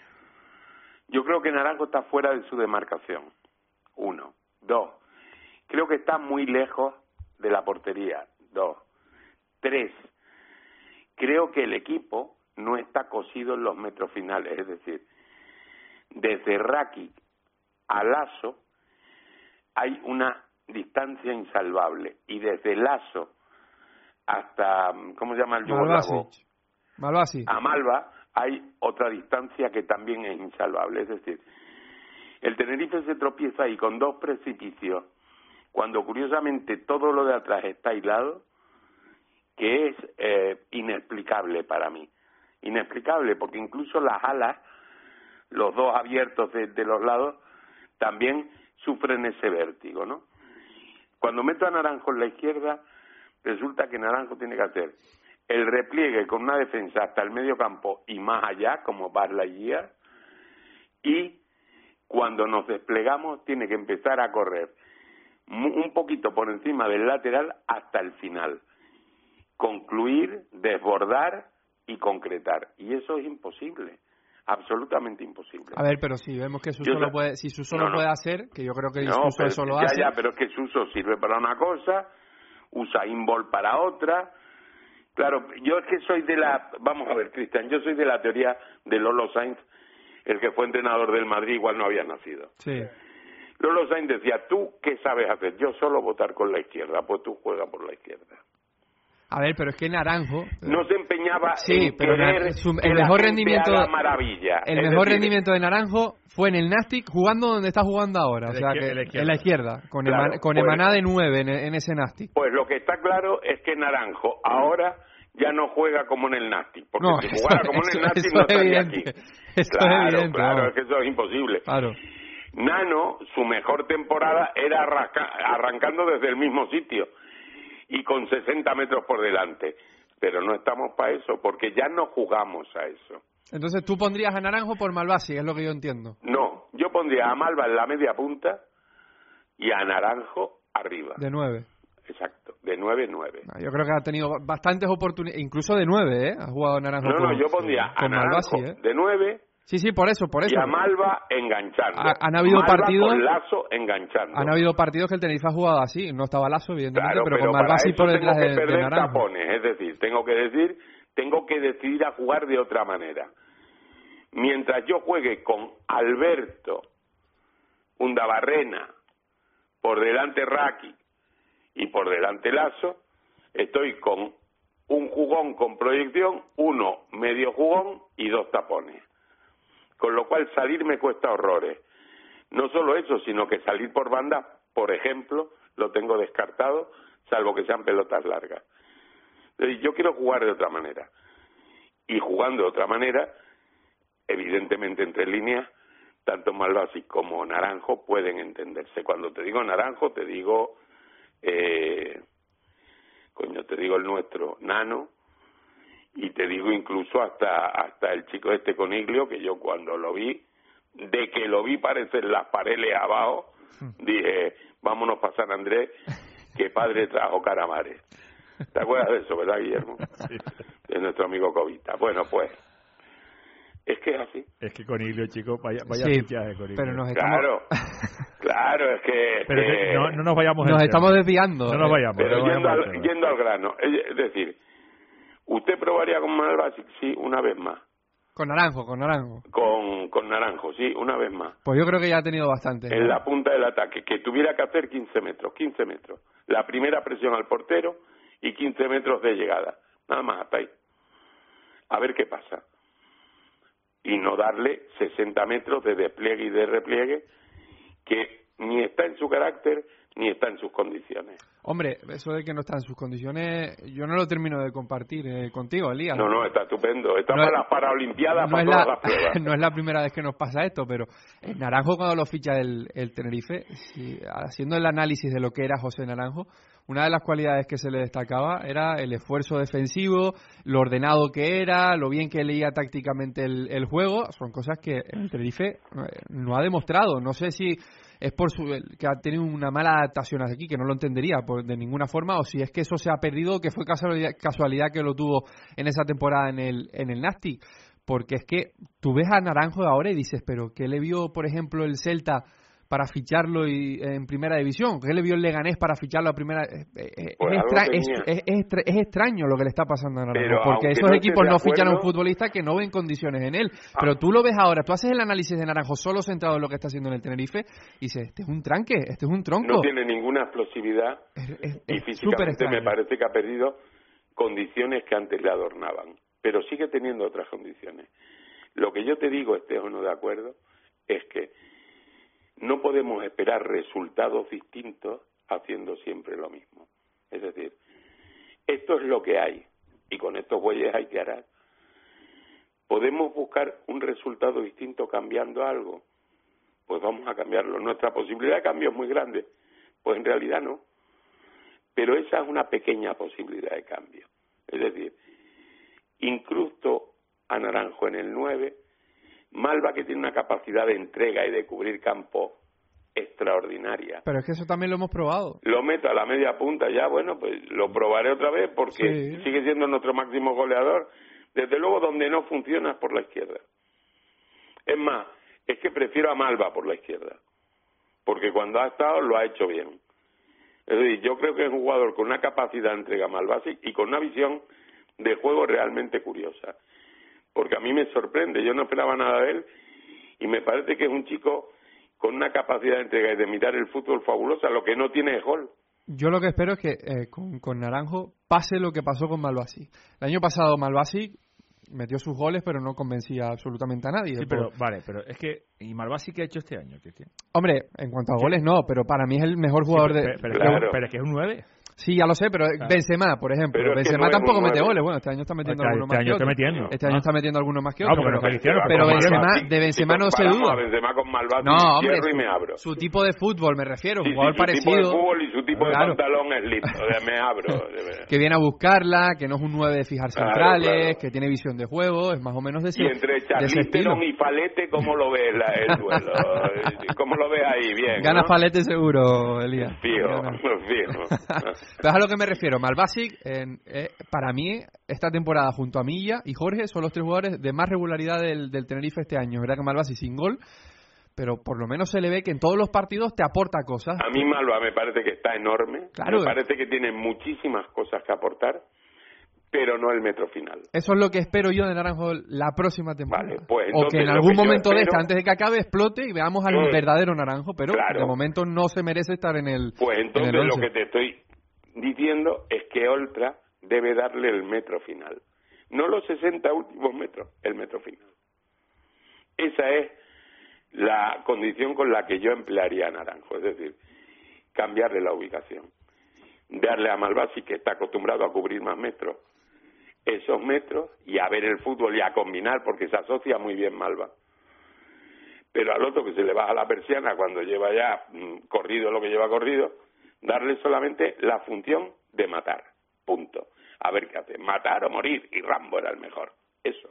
Yo creo que Naranjo está fuera de su demarcación. 1. 2. Creo que está muy lejos de la portería. 2. 3. Creo que el equipo no está cosido en los metros finales. Es decir, desde Rakic a Lasso hay una distancia insalvable. Y desde Lasso hasta, ¿cómo se llama el yugoslavo? Malvasi. A Malva hay otra distancia que también es insalvable. Es decir, el Tenerife se tropieza ahí con dos precipicios, cuando curiosamente todo lo de atrás está aislado, que es inexplicable para mí. Inexplicable, porque incluso las alas, los dos abiertos de los lados, también sufren ese vértigo, ¿no? Cuando meto a Naranjo en la izquierda, resulta que Naranjo tiene que hacer el repliegue con una defensa hasta el medio campo y más allá, como Buzz Lightyear, y cuando nos desplegamos tiene que empezar a correr un poquito por encima del lateral hasta el final, concluir, desbordar y concretar, y eso es imposible, absolutamente imposible. A ver, pero si vemos que Suso lo puede, si Suso lo puede hacer, que yo creo que Suso eso lo hace. Ya, pero es que Suso sirve para una cosa, usa Imbol para otra. Claro, yo es que soy vamos a ver, Cristian, yo soy de la teoría de Lolo Sainz, el que fue entrenador del Madrid, igual no había nacido. Sí. Lolo Sainz decía, ¿tú qué sabes hacer? Yo solo votar con la izquierda, pues tú juegas por la izquierda. A ver, pero es que Naranjo no se empeñaba en querer el mejor rendimiento, maravilla. El mejor rendimiento de Naranjo fue en el Nastic, jugando donde está jugando ahora, o sea que en la izquierda, con Emaná de 9 en ese Nastic. Pues lo que está claro es que Naranjo ahora ya no juega como en el Nastic, porque no, si jugara como en el Nastic no estaría aquí. Eso es evidente. Claro, es que eso es imposible. Claro. Nano, su mejor temporada era arrancando desde el mismo sitio y con 60 metros por delante, pero no estamos para eso, porque ya no jugamos a eso. Entonces tú pondrías a Naranjo por Malvasi, es lo que yo entiendo. No, yo pondría a Malva en la media punta y a Naranjo arriba. De 9. Exacto, de 9-9. Yo creo que ha tenido bastantes oportunidades, incluso de 9, ha jugado Naranjo. No, yo pondría a Naranjo de 9. Sí, por eso. Y a Malva enganchando. Han habido partidos con Lasso enganchando. Han habido partidos que el Tenerife ha jugado así. No estaba Lasso, evidentemente, claro, pero con Malva sí por detrás de Naranjo. Tapones, es decir, tengo que decidir a jugar de otra manera. Mientras yo juegue con Alberto, Undabarrena, por delante Rakic y por delante Lasso, estoy con un jugón con proyección, uno medio jugón y dos tapones. Con lo cual salir me cuesta horrores. No solo eso, sino que salir por banda, por ejemplo, lo tengo descartado, salvo que sean pelotas largas. Entonces, yo quiero jugar de otra manera. Y jugando de otra manera, evidentemente entre líneas, tanto Malvasi como Naranjo pueden entenderse. Cuando te digo Naranjo, te digo, te digo el nuestro, Nano, Y te digo incluso hasta el chico este Coniglio, que yo cuando lo vi, de que lo vi parecer las paredes abajo, dije, vámonos para San Andrés, que padre trajo Caramares. ¿Te acuerdas de eso, verdad, Guillermo? Sí. De nuestro amigo Covita. Bueno, pues, es que es así. Es que Coniglio, chico, vaya sí, fichaje, Coniglio. Pero nos estamos... Claro, es que... Pero que no nos vayamos. Nos estamos desviando. No nos vayamos. Pero no yendo al grano, es decir, ¿usted probaría con Malva? Sí, una vez más. Con Naranjo. Con Naranjo, sí, una vez más. Pues yo creo que ya ha tenido bastante. En la punta del ataque, que tuviera que hacer 15 metros. La primera presión al portero y 15 metros de llegada. Nada más, hasta ahí. A ver qué pasa. Y no darle 60 metros de despliegue y de repliegue, que ni está en su carácter ni está en sus condiciones. Hombre, eso de que no está en sus condiciones, yo no lo termino de compartir contigo, Elías. No, está estupendo. Está para las Paralimpiadas, para todas las pruebas. No es la primera vez que nos pasa esto, pero el Naranjo, cuando lo ficha el Tenerife, haciendo el análisis de lo que era José Naranjo, una de las cualidades que se le destacaba era el esfuerzo defensivo, lo ordenado que era, lo bien que leía tácticamente el juego. Son cosas que el Tenerife no ha demostrado. No sé si es por que ha tenido una mala adaptación aquí, que no lo entendería de ninguna forma, o si es que eso se ha perdido, que fue casualidad que lo tuvo en esa temporada en el Nastic. Porque es que tú ves a Naranjo ahora y dices, pero ¿qué le vio, por ejemplo, el Celta para ficharlo en primera división? ¿Qué le vio el Leganés para ficharlo a primera? Es extraño lo que le está pasando a Naranjo, pero porque esos equipos no fichan a un futbolista que no ven condiciones en él. Pero tú lo ves ahora, tú haces el análisis de Naranjo solo centrado en lo que está haciendo en el Tenerife y dices, este es un tranque, este es un tronco. No tiene ninguna explosividad y físicamente me parece que ha perdido condiciones que antes le adornaban, pero sigue teniendo otras condiciones. Lo que yo te digo, estés o no de acuerdo, es que no podemos esperar resultados distintos haciendo siempre lo mismo. Es decir, esto es lo que hay y con estos bueyes hay que arar. ¿Podemos buscar un resultado distinto cambiando algo? Pues vamos a cambiarlo. Nuestra posibilidad de cambio es muy grande. Pues en realidad no. Pero esa es una pequeña posibilidad de cambio. Es decir, incrusto a Naranjo en el 9, Malva, que tiene una capacidad de entrega y de cubrir campo extraordinaria. Pero es que eso también lo hemos probado. Lo meto a la media punta ya, bueno, pues lo probaré otra vez porque sigue siendo nuestro máximo goleador. Desde luego, donde no funciona es por la izquierda. Es más, es que prefiero a Malva por la izquierda, porque cuando ha estado lo ha hecho bien. Es decir, yo creo que es un jugador con una capacidad de entrega Malva y con una visión de juego realmente curiosa. Porque a mí me sorprende, yo no esperaba nada de él y me parece que es un chico con una capacidad de entrega y de mirar el fútbol fabulosa, lo que no tiene es gol. Yo lo que espero es que con Naranjo pase lo que pasó con Malvasi. El año pasado Malvasi metió sus goles, pero no convencía absolutamente a nadie. Sí, pero es que... ¿Y Malvasi qué ha hecho este año? Hombre, en cuanto a goles no, pero para mí es el mejor jugador pero es que es un 9. Sí, ya lo sé, pero Benzema, por ejemplo. Pero Benzema tampoco mete goles. Bueno, este año está metiendo algunos más que otros. Este año está metiendo algunos más que otros. Pero de Benzema no se duda. Benzema con Malvasi, no, hombre, y me abro. Su tipo de fútbol, me refiero. Un jugador parecido. Su tipo de fútbol y su tipo de pantalón es listo. Me abro. Que viene a buscarla, que no es un 9 de fijar centrales, que tiene visión de juego, es más o menos de ese estilo. Y entre Charlísteron y Falete, ¿cómo lo ves el duelo? ¿Cómo lo ves ahí? Bien. Gana Falete seguro, Elías. Fijo. Pero es a lo que me refiero. Malvasi, para mí, esta temporada junto a Milla y Jorge son los tres jugadores de más regularidad del Tenerife este año. Es verdad que Malvasi sin gol, pero por lo menos se le ve que en todos los partidos te aporta cosas. A mí Malva me parece que está enorme. Claro. Me parece que tiene muchísimas cosas que aportar, pero no el metro final. Eso es lo que espero yo de Naranjo la próxima temporada. Vale, pues o que en algún momento de esta, antes de que acabe, explote y veamos al verdadero Naranjo, pero de momento no se merece estar en el Pues entonces en el lo que te estoy diciendo es que Oltra debe darle el metro final. No los 60 últimos metros, el metro final. Esa es la condición con la que yo emplearía a Naranjo, es decir, cambiarle la ubicación. Darle a Malvasi, que está acostumbrado a cubrir más metros, esos metros y a ver el fútbol y a combinar, porque se asocia muy bien Malva. Pero al otro que se le baja la persiana cuando lleva ya corrido lo que lleva corrido, darle solamente la función de matar, punto. a ver qué hace, matar o morir, y Rambo era el mejor, eso.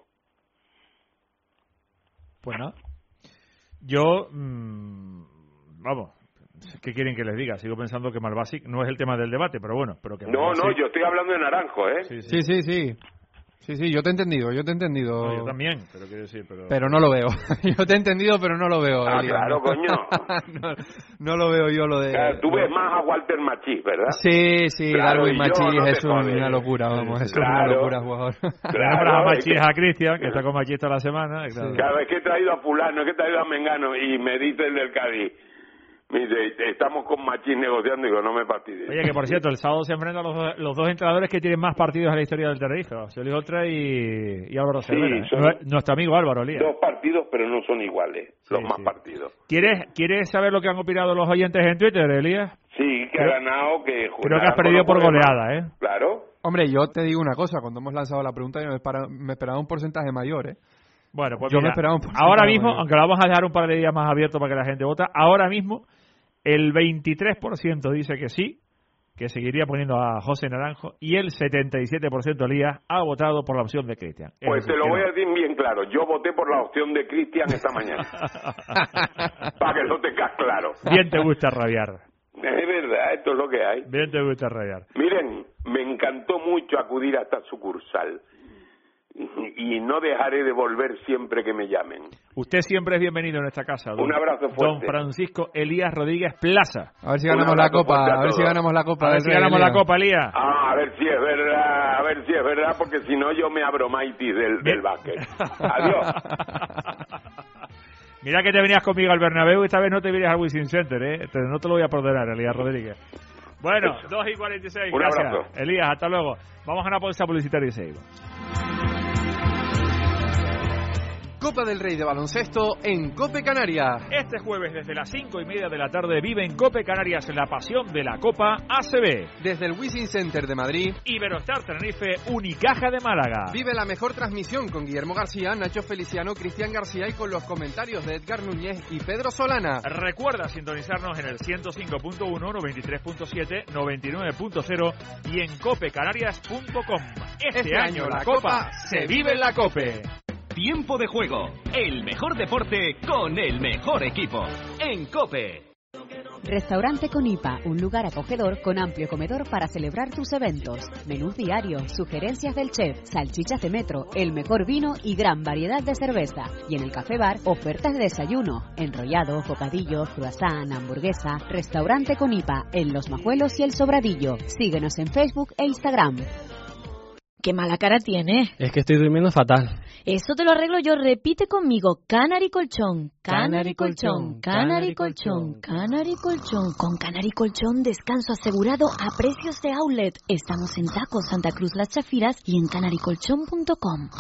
Pues nada, yo, vamos, ¿qué quieren que les diga? Sigo pensando que Malbasic no es el tema del debate, pero bueno. Pero que no, yo estoy hablando de Naranjo, ¿eh? Sí, yo te he entendido. No, yo también, pero quiero decir, pero no lo veo. Yo te he entendido, pero no lo veo. Elías. Claro, coño. no lo veo yo lo de... Claro, tú ves más a Walter Machís, ¿verdad? Sí, claro, Darwin Machís no es una locura, vamos, es una locura, jugador. Claro, a Machís, a Cristian, que está con Machís toda la semana. Claro. Cada vez que he traído a fulano, que he traído a Mengano, y me dice el del Cádiz, me dice, estamos con Machís negociando, y digo, no me fastidies. Oye, que por cierto, el sábado se enfrentan los dos entrenadores que tienen más partidos en la historia del Tenerife, José Luis Oltra y Álvaro Cervera. Nuestro amigo Álvaro Elías. 2 partidos, pero no son iguales, los más partidos. ¿Quieres saber lo que han opinado los oyentes en Twitter, Elías? Sí, que ha ganado, que... Creo que has perdido por goleada, ¿eh? Claro. Hombre, yo te digo una cosa, cuando hemos lanzado la pregunta yo me esperaba un porcentaje mayor, ¿eh? Bueno, pues yo mira, me esperaba un porcentaje ahora mismo, mayor. aunque lo vamos a dejar un par de días más abierto para que la gente vota, ahora mismo el 23% dice que sí, que seguiría poniendo a José Naranjo, y el 77% Elías ha votado por la opción de Cristian. Pues te lo voy a decir bien claro, yo voté por la opción de Cristian esta mañana. Para que no te quede claro. Bien te gusta rabiar. Es verdad, esto es lo que hay. Bien te gusta rabiar. Miren, me encantó mucho acudir a esta sucursal. Y no dejaré de volver siempre que me llamen. Usted siempre es bienvenido en esta casa. Un abrazo fuerte. Don Francisco Elías Rodríguez Plaza. A ver si ganamos la copa. A ver si ganamos la copa. A ver si ganamos la copa, Elías. A ver si es verdad, porque si no yo me abro maitis del básquet. Adiós. Mira que te venías conmigo al Bernabéu y esta vez no te vienes al Wizzing Center, ¿eh? No te lo voy a perdonar, Elías Rodríguez. Bueno, 2:46. Un gracias. abrazo. Elías, hasta luego. Vamos a una pausa publicitaria y seguimos. Copa del Rey de baloncesto en Cope Canarias. Este jueves desde las 5:30 de la tarde vive en Cope Canarias la pasión de la Copa ACB. Desde el Wizzing Center de Madrid, Iberostar Tenerife, Unicaja de Málaga. Vive la mejor transmisión con Guillermo García, Nacho Feliciano, Cristian García y con los comentarios de Edgar Núñez y Pedro Solana. Recuerda sintonizarnos en el 105.1, 93.7, 99.0 y en copecanarias.com. Este año la Copa se vive en la Cope. Tiempo de juego, el mejor deporte con el mejor equipo. En COPE. Restaurante Conipa, un lugar acogedor con amplio comedor para celebrar tus eventos. Menús diarios, sugerencias del chef, salchichas de metro, el mejor vino y gran variedad de cerveza. Y en el café bar, ofertas de desayuno, enrollados, bocadillos, croissant, hamburguesa. Restaurante Conipa, en Los Majuelos y El Sobradillo. Síguenos en Facebook e Instagram. Qué mala cara tiene. Es que estoy durmiendo fatal. Eso te lo arreglo yo. Repite conmigo. Canary Colchón. Canary Colchón. Canary Colchón. Canary Colchón. Con Canary Colchón, descanso asegurado a precios de outlet. Estamos en Taco, Santa Cruz, Las Chafiras y en canarycolchón.com.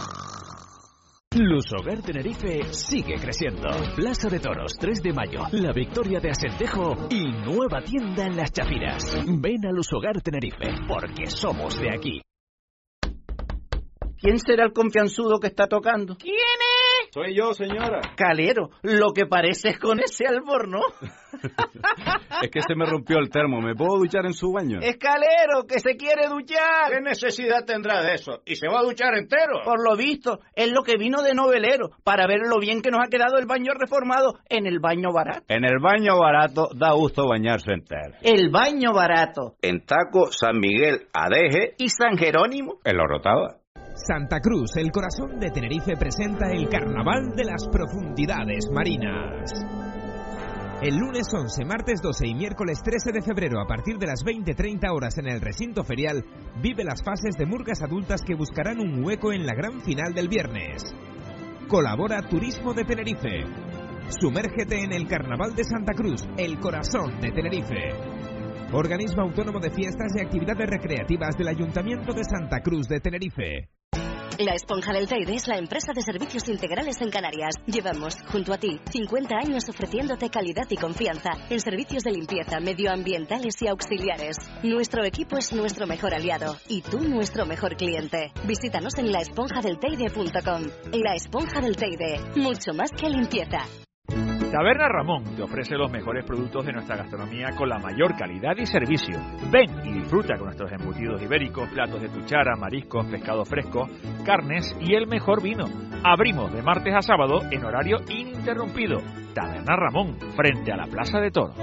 Lusogar Tenerife sigue creciendo. Plaza de Toros, 3 de mayo, La Victoria de Asentejo y nueva tienda en Las Chafiras. Ven a Lusogar Tenerife, porque somos de aquí. ¿Quién será el confianzudo que está tocando? ¿Quién es? Soy yo, señora. Calero, lo que pareces con ese albornoz. Es que se me rompió el termo. ¿Me puedo duchar en su baño? Es Calero, que se quiere duchar. ¿Qué necesidad tendrá de eso? ¿Y se va a duchar entero? Por lo visto, es lo que vino de novelero, para ver lo bien que nos ha quedado el baño reformado en el baño barato. En el baño barato da gusto bañarse entero. El baño barato. En Taco, San Miguel, Adeje y San Jerónimo. En La Orotava. Santa Cruz, el corazón de Tenerife, presenta el Carnaval de las Profundidades Marinas. El lunes 11, martes 12 y miércoles 13 de febrero, a partir de las 20:30 horas en el recinto ferial, vive las fases de murgas adultas que buscarán un hueco en la gran final del viernes. Colabora Turismo de Tenerife. Sumérgete en el Carnaval de Santa Cruz, el corazón de Tenerife. Organismo Autónomo de Fiestas y Actividades Recreativas del Ayuntamiento de Santa Cruz de Tenerife. La Esponja del Teide es la empresa de servicios integrales en Canarias. Llevamos, junto a ti, 50 años ofreciéndote calidad y confianza en servicios de limpieza, medioambientales y auxiliares. Nuestro equipo es nuestro mejor aliado y tú nuestro mejor cliente. Visítanos en laesponjadelteide.com. La Esponja del Teide, mucho más que limpieza. Taberna Ramón te ofrece los mejores productos de nuestra gastronomía con la mayor calidad y servicio. Ven y disfruta con nuestros embutidos ibéricos, platos de cuchara, mariscos, pescado fresco, carnes y el mejor vino. Abrimos de martes a sábado en horario ininterrumpido. Taberna Ramón, frente a la Plaza de Toros.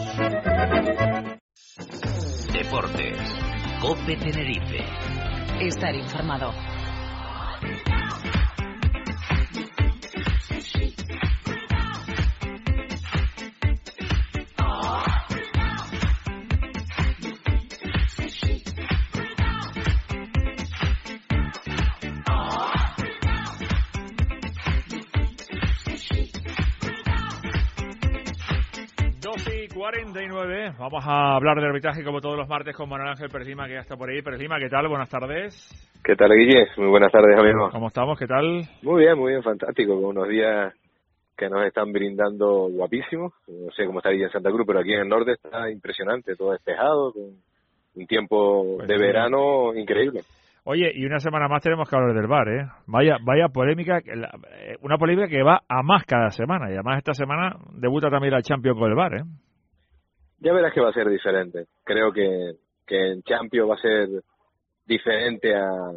Deportes. COPE Tenerife. Estar informado. Y 49, vamos a hablar de arbitraje como todos los martes con Manuel Ángel Perlima, que ya está por ahí. Perlima, ¿qué tal? Buenas tardes. ¿Qué tal, Guille? Muy buenas tardes, amigo. ¿Cómo estamos? ¿Qué tal? Muy bien, fantástico. Con unos días que nos están brindando guapísimos. No sé cómo está ahí en Santa Cruz, pero aquí en el norte está impresionante, todo despejado, con un tiempo de verano increíble. Oye, y una semana más tenemos que hablar del VAR, ¿eh? Vaya polémica, una polémica que va a más cada semana, y además esta semana debuta también la Champions con el VAR, ¿eh? Ya verás que va a ser diferente. Creo que en Champions va a ser diferente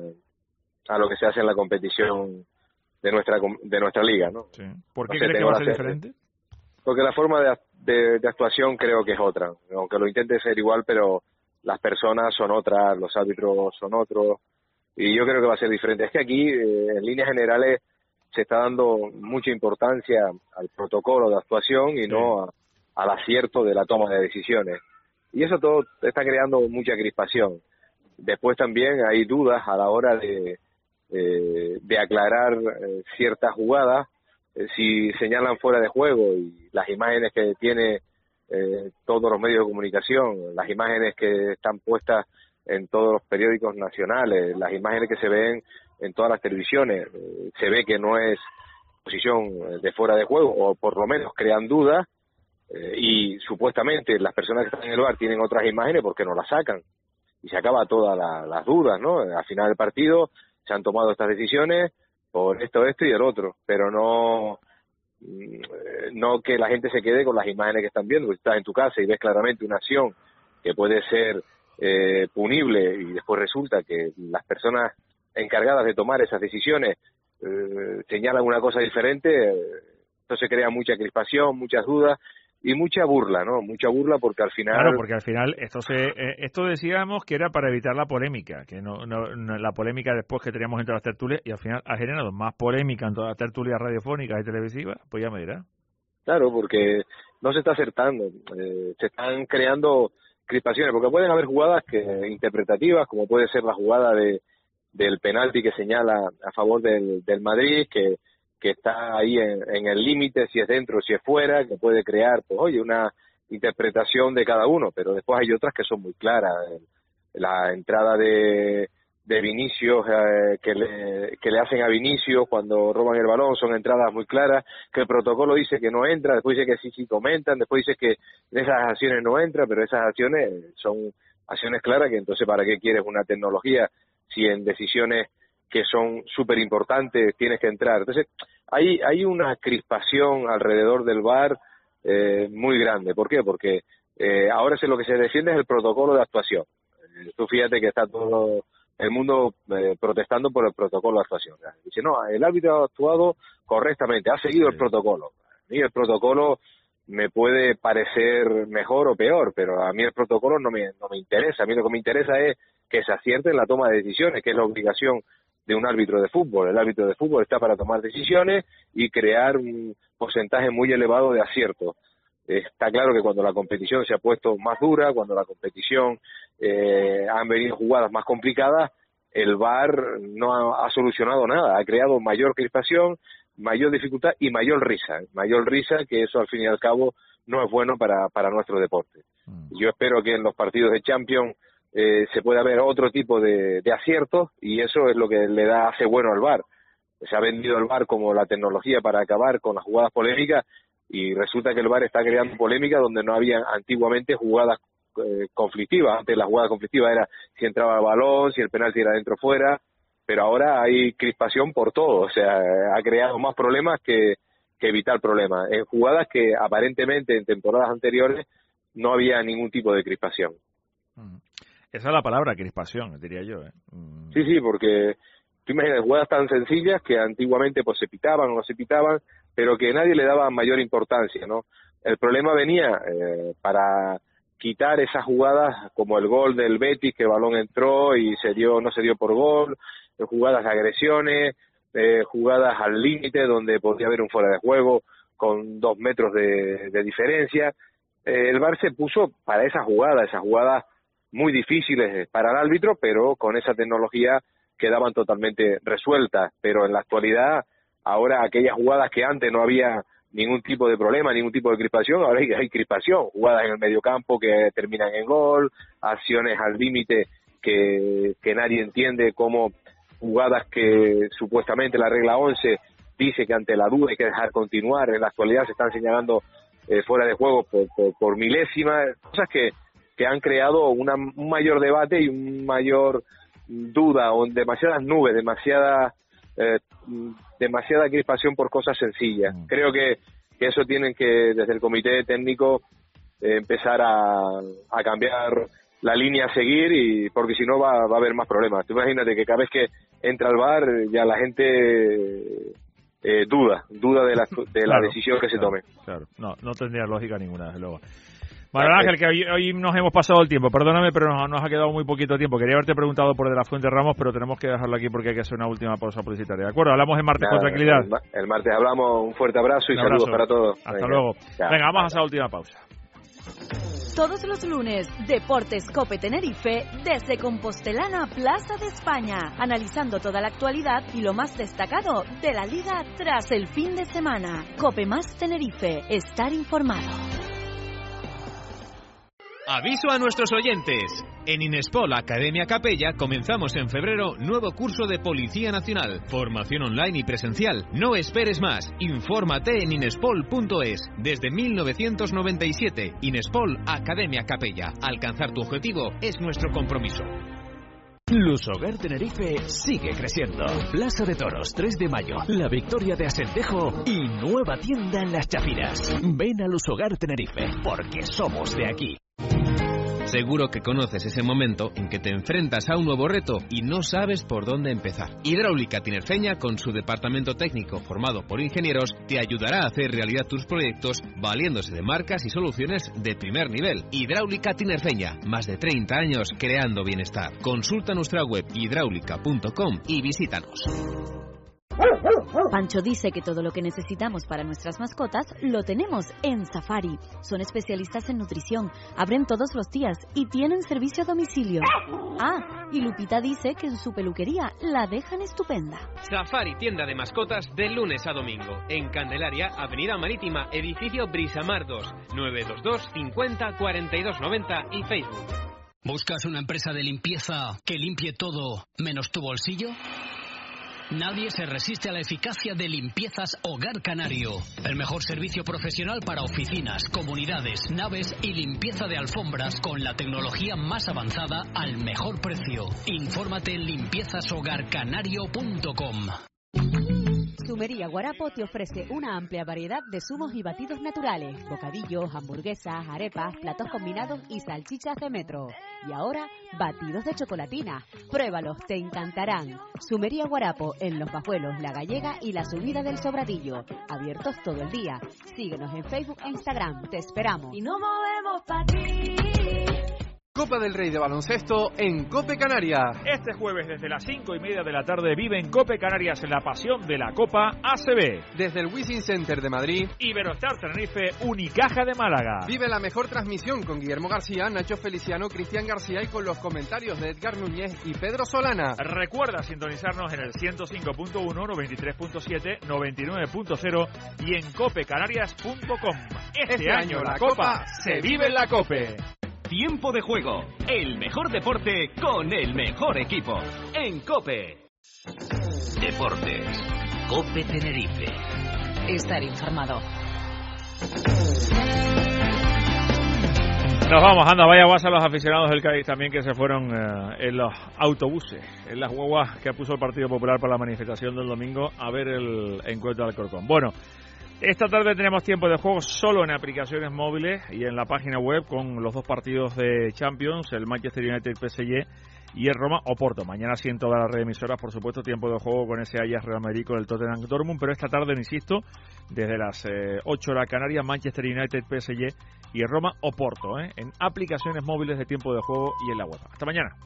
a lo que se hace en la competición de nuestra liga, ¿no? Sí. ¿Por qué crees que va a ser diferente? Porque la forma de actuación creo que es otra, aunque lo intente ser igual, pero las personas son otras, los árbitros son otros, y yo creo que va a ser diferente. Es que aquí, en líneas generales, se está dando mucha importancia al protocolo de actuación y no al acierto de la toma de decisiones. Y eso todo está creando mucha crispación. Después también hay dudas a la hora de aclarar ciertas jugadas, si señalan fuera de juego, y las imágenes que tiene todos los medios de comunicación, las imágenes que están puestas en todos los periódicos nacionales, las imágenes que se ven en todas las televisiones, se ve que no es posición de fuera de juego, o por lo menos crean dudas, y supuestamente las personas que están en el VAR tienen otras imágenes porque no las sacan, y se acaba todas las dudas, ¿no? Al final del partido se han tomado estas decisiones por esto y el otro, pero no que la gente se quede con las imágenes que están viendo. Porque estás en tu casa y ves claramente una acción que puede ser punible, y después resulta que las personas encargadas de tomar esas decisiones señalan una cosa diferente, entonces crea mucha crispación, muchas dudas y mucha burla, ¿no? Mucha burla porque al final... Claro, porque al final esto decíamos que era para evitar la polémica, que no la polémica después que teníamos entre las tertulias, y al final ha generado más polémica en todas las tertulias radiofónicas y televisivas, pues ya me dirá. Claro, porque no se está acertando, se están creando crispaciones, porque pueden haber jugadas interpretativas, como puede ser la jugada del penalti que señala a favor del Madrid, que está ahí en el límite, si es dentro o si es fuera, que puede crear, pues oye, una interpretación de cada uno, pero después hay otras que son muy claras. La entrada de Vinicius, que le hacen a Vinicius cuando roban el balón, son entradas muy claras, que el protocolo dice que no entra, después dice que sí comentan, después dice que en esas acciones no entra, pero esas acciones son acciones claras, que entonces ¿para qué quieres una tecnología si en decisiones que son súper importantes tienes que entrar? Entonces hay una crispación alrededor del VAR muy grande. ¿Por qué? Porque ahora lo que se defiende es el protocolo de actuación. Tú fíjate que está todo el mundo protestando por el protocolo de actuación. Dice, no, el árbitro ha actuado correctamente, ha seguido el protocolo. A mí el protocolo me puede parecer mejor o peor, pero a mí el protocolo no me interesa. A mí lo que me interesa es que se acierte en la toma de decisiones, que es la obligación de un árbitro de fútbol. El árbitro de fútbol está para tomar decisiones y crear un porcentaje muy elevado de acierto. Está claro que cuando la competición se ha puesto más dura, cuando la competición han venido jugadas más complicadas, el VAR no ha solucionado nada, ha creado mayor crispación, mayor dificultad y mayor risa, que eso al fin y al cabo no es bueno para nuestro deporte. Yo espero que en los partidos de Champions se pueda ver otro tipo de aciertos, y eso es lo que hace bueno al VAR. Se ha vendido el VAR como la tecnología para acabar con las jugadas polémicas, y resulta que el VAR está creando polémica donde no había antiguamente jugadas conflictivas. Antes la jugada conflictiva era si entraba el balón, si el penalti era dentro o fuera, pero ahora hay crispación por todo. O sea, ha creado más problemas que evitar problemas. En jugadas que aparentemente en temporadas anteriores no había ningún tipo de crispación. Esa es la palabra, crispación, diría yo. Sí, porque tú imaginas jugadas tan sencillas que antiguamente pues se pitaban o no se pitaban, pero que nadie le daba mayor importancia, ¿no? El problema venía para quitar esas jugadas como el gol del Betis, que el balón entró y no se dio por gol, jugadas de agresiones, jugadas al límite donde podía haber un fuera de juego con 2 metros de diferencia. El VAR se puso para esas jugadas muy difíciles para el árbitro, pero con esa tecnología quedaban totalmente resueltas. Pero en la actualidad, ahora aquellas jugadas que antes no había ningún tipo de problema, ningún tipo de crispación, ahora hay crispación, jugadas en el mediocampo que terminan en gol, acciones al límite que nadie entiende, como jugadas que supuestamente la regla 11 dice que ante la duda hay que dejar continuar, en la actualidad se están señalando fuera de juego por milésimas, cosas que han creado un mayor debate y un mayor duda, o demasiadas nubes, demasiada crispación por cosas sencillas. Creo que eso tienen que, desde el comité técnico, empezar a cambiar la línea a seguir, porque si no va a haber más problemas. Tú imagínate que cada vez que entra al VAR ya la gente duda de la decisión que se tome. Claro, no tendría lógica ninguna, desde luego. Manuel Ángel, que hoy nos hemos pasado el tiempo, perdóname, pero nos ha quedado muy poquito tiempo. Quería haberte preguntado por De la Fuente Ramos, pero tenemos que dejarlo aquí porque hay que hacer una última pausa publicitaria. ¿De acuerdo? Hablamos el martes con tranquilidad. El martes hablamos, un fuerte abrazo y saludos para todos. Hasta luego. Venga, vamos a hacer la última pausa. Todos los lunes, Deportes Cope Tenerife desde Compostelana, Plaza de España, analizando toda la actualidad y lo más destacado de la liga tras el fin de semana. Cope más Tenerife, estar informado. Aviso a nuestros oyentes. En Inespol Academia Capella comenzamos en febrero nuevo curso de Policía Nacional. Formación online y presencial. No esperes más. Infórmate en inespol.es. Desde 1997, Inespol Academia Capella. Alcanzar tu objetivo es nuestro compromiso. Lusogar Tenerife sigue creciendo. Plaza de Toros, 3 de mayo, La Victoria de Asentejo y nueva tienda en Las Chafiras. Ven a Lusogar Tenerife, porque somos de aquí. Seguro que conoces ese momento en que te enfrentas a un nuevo reto y no sabes por dónde empezar. Hidráulica Tinerfeña, con su departamento técnico formado por ingenieros, te ayudará a hacer realidad tus proyectos valiéndose de marcas y soluciones de primer nivel. Hidráulica Tinerfeña, más de 30 años creando bienestar. Consulta nuestra web hidráulica.com y visítanos. Pancho dice que todo lo que necesitamos para nuestras mascotas lo tenemos en Safari. Son especialistas en nutrición, abren todos los días y tienen servicio a domicilio. Y Lupita dice que en su peluquería la dejan estupenda. Safari, tienda de mascotas de lunes a domingo. En Candelaria, Avenida Marítima, edificio Brisamar 2, 922 50 42 90 y Facebook. ¿Buscas una empresa de limpieza que limpie todo menos tu bolsillo? Nadie se resiste a la eficacia de Limpiezas Hogar Canario. El mejor servicio profesional para oficinas, comunidades, naves y limpieza de alfombras con la tecnología más avanzada al mejor precio. Infórmate en limpiezashogarcanario.com. Zumería Guarapo te ofrece una amplia variedad de zumos y batidos naturales, bocadillos, hamburguesas, arepas, platos combinados y salchichas de metro. Y ahora, batidos de chocolatina. Pruébalos, te encantarán. Zumería Guarapo en Los Bajuelos, La Gallega y la Subida del Sobradillo. Abiertos todo el día. Síguenos en Facebook e Instagram. Te esperamos. Y nos movemos para ti. Copa del Rey de baloncesto en Cope Canarias. Este jueves desde las 5:30 de la tarde vive en Cope Canarias la pasión de la Copa ACB. Desde el Wizzing Center de Madrid, Iberostar Tenerife, Unicaja de Málaga. Vive la mejor transmisión con Guillermo García, Nacho Feliciano, Cristian García y con los comentarios de Edgar Núñez y Pedro Solana. Recuerda sintonizarnos en el 105.1, 93.7, 99.0 y en copecanarias.com. Este año la Copa se vive en la Cope. Tiempo de juego, el mejor deporte con el mejor equipo. En COPE. Deportes. COPE Tenerife. Estar informado. Nos vamos, anda, vaya guasa a los aficionados del Cádiz también que se fueron en los autobuses, en las guaguas que puso el Partido Popular para la manifestación del domingo a ver el encuentro de Alcorcón. Bueno, Esta tarde tenemos tiempo de juego solo en aplicaciones móviles y en la página web con los dos partidos de Champions, el Manchester United PSG y el Roma Oporto. Mañana sí en todas las redes emisoras, por supuesto, tiempo de juego con ese Ajax Real Madrid con el Tottenham Dortmund, pero esta tarde, insisto, desde las 8 de la Canarias, Manchester United, PSG y el Roma Oporto, en aplicaciones móviles de tiempo de juego y en la web. Hasta mañana.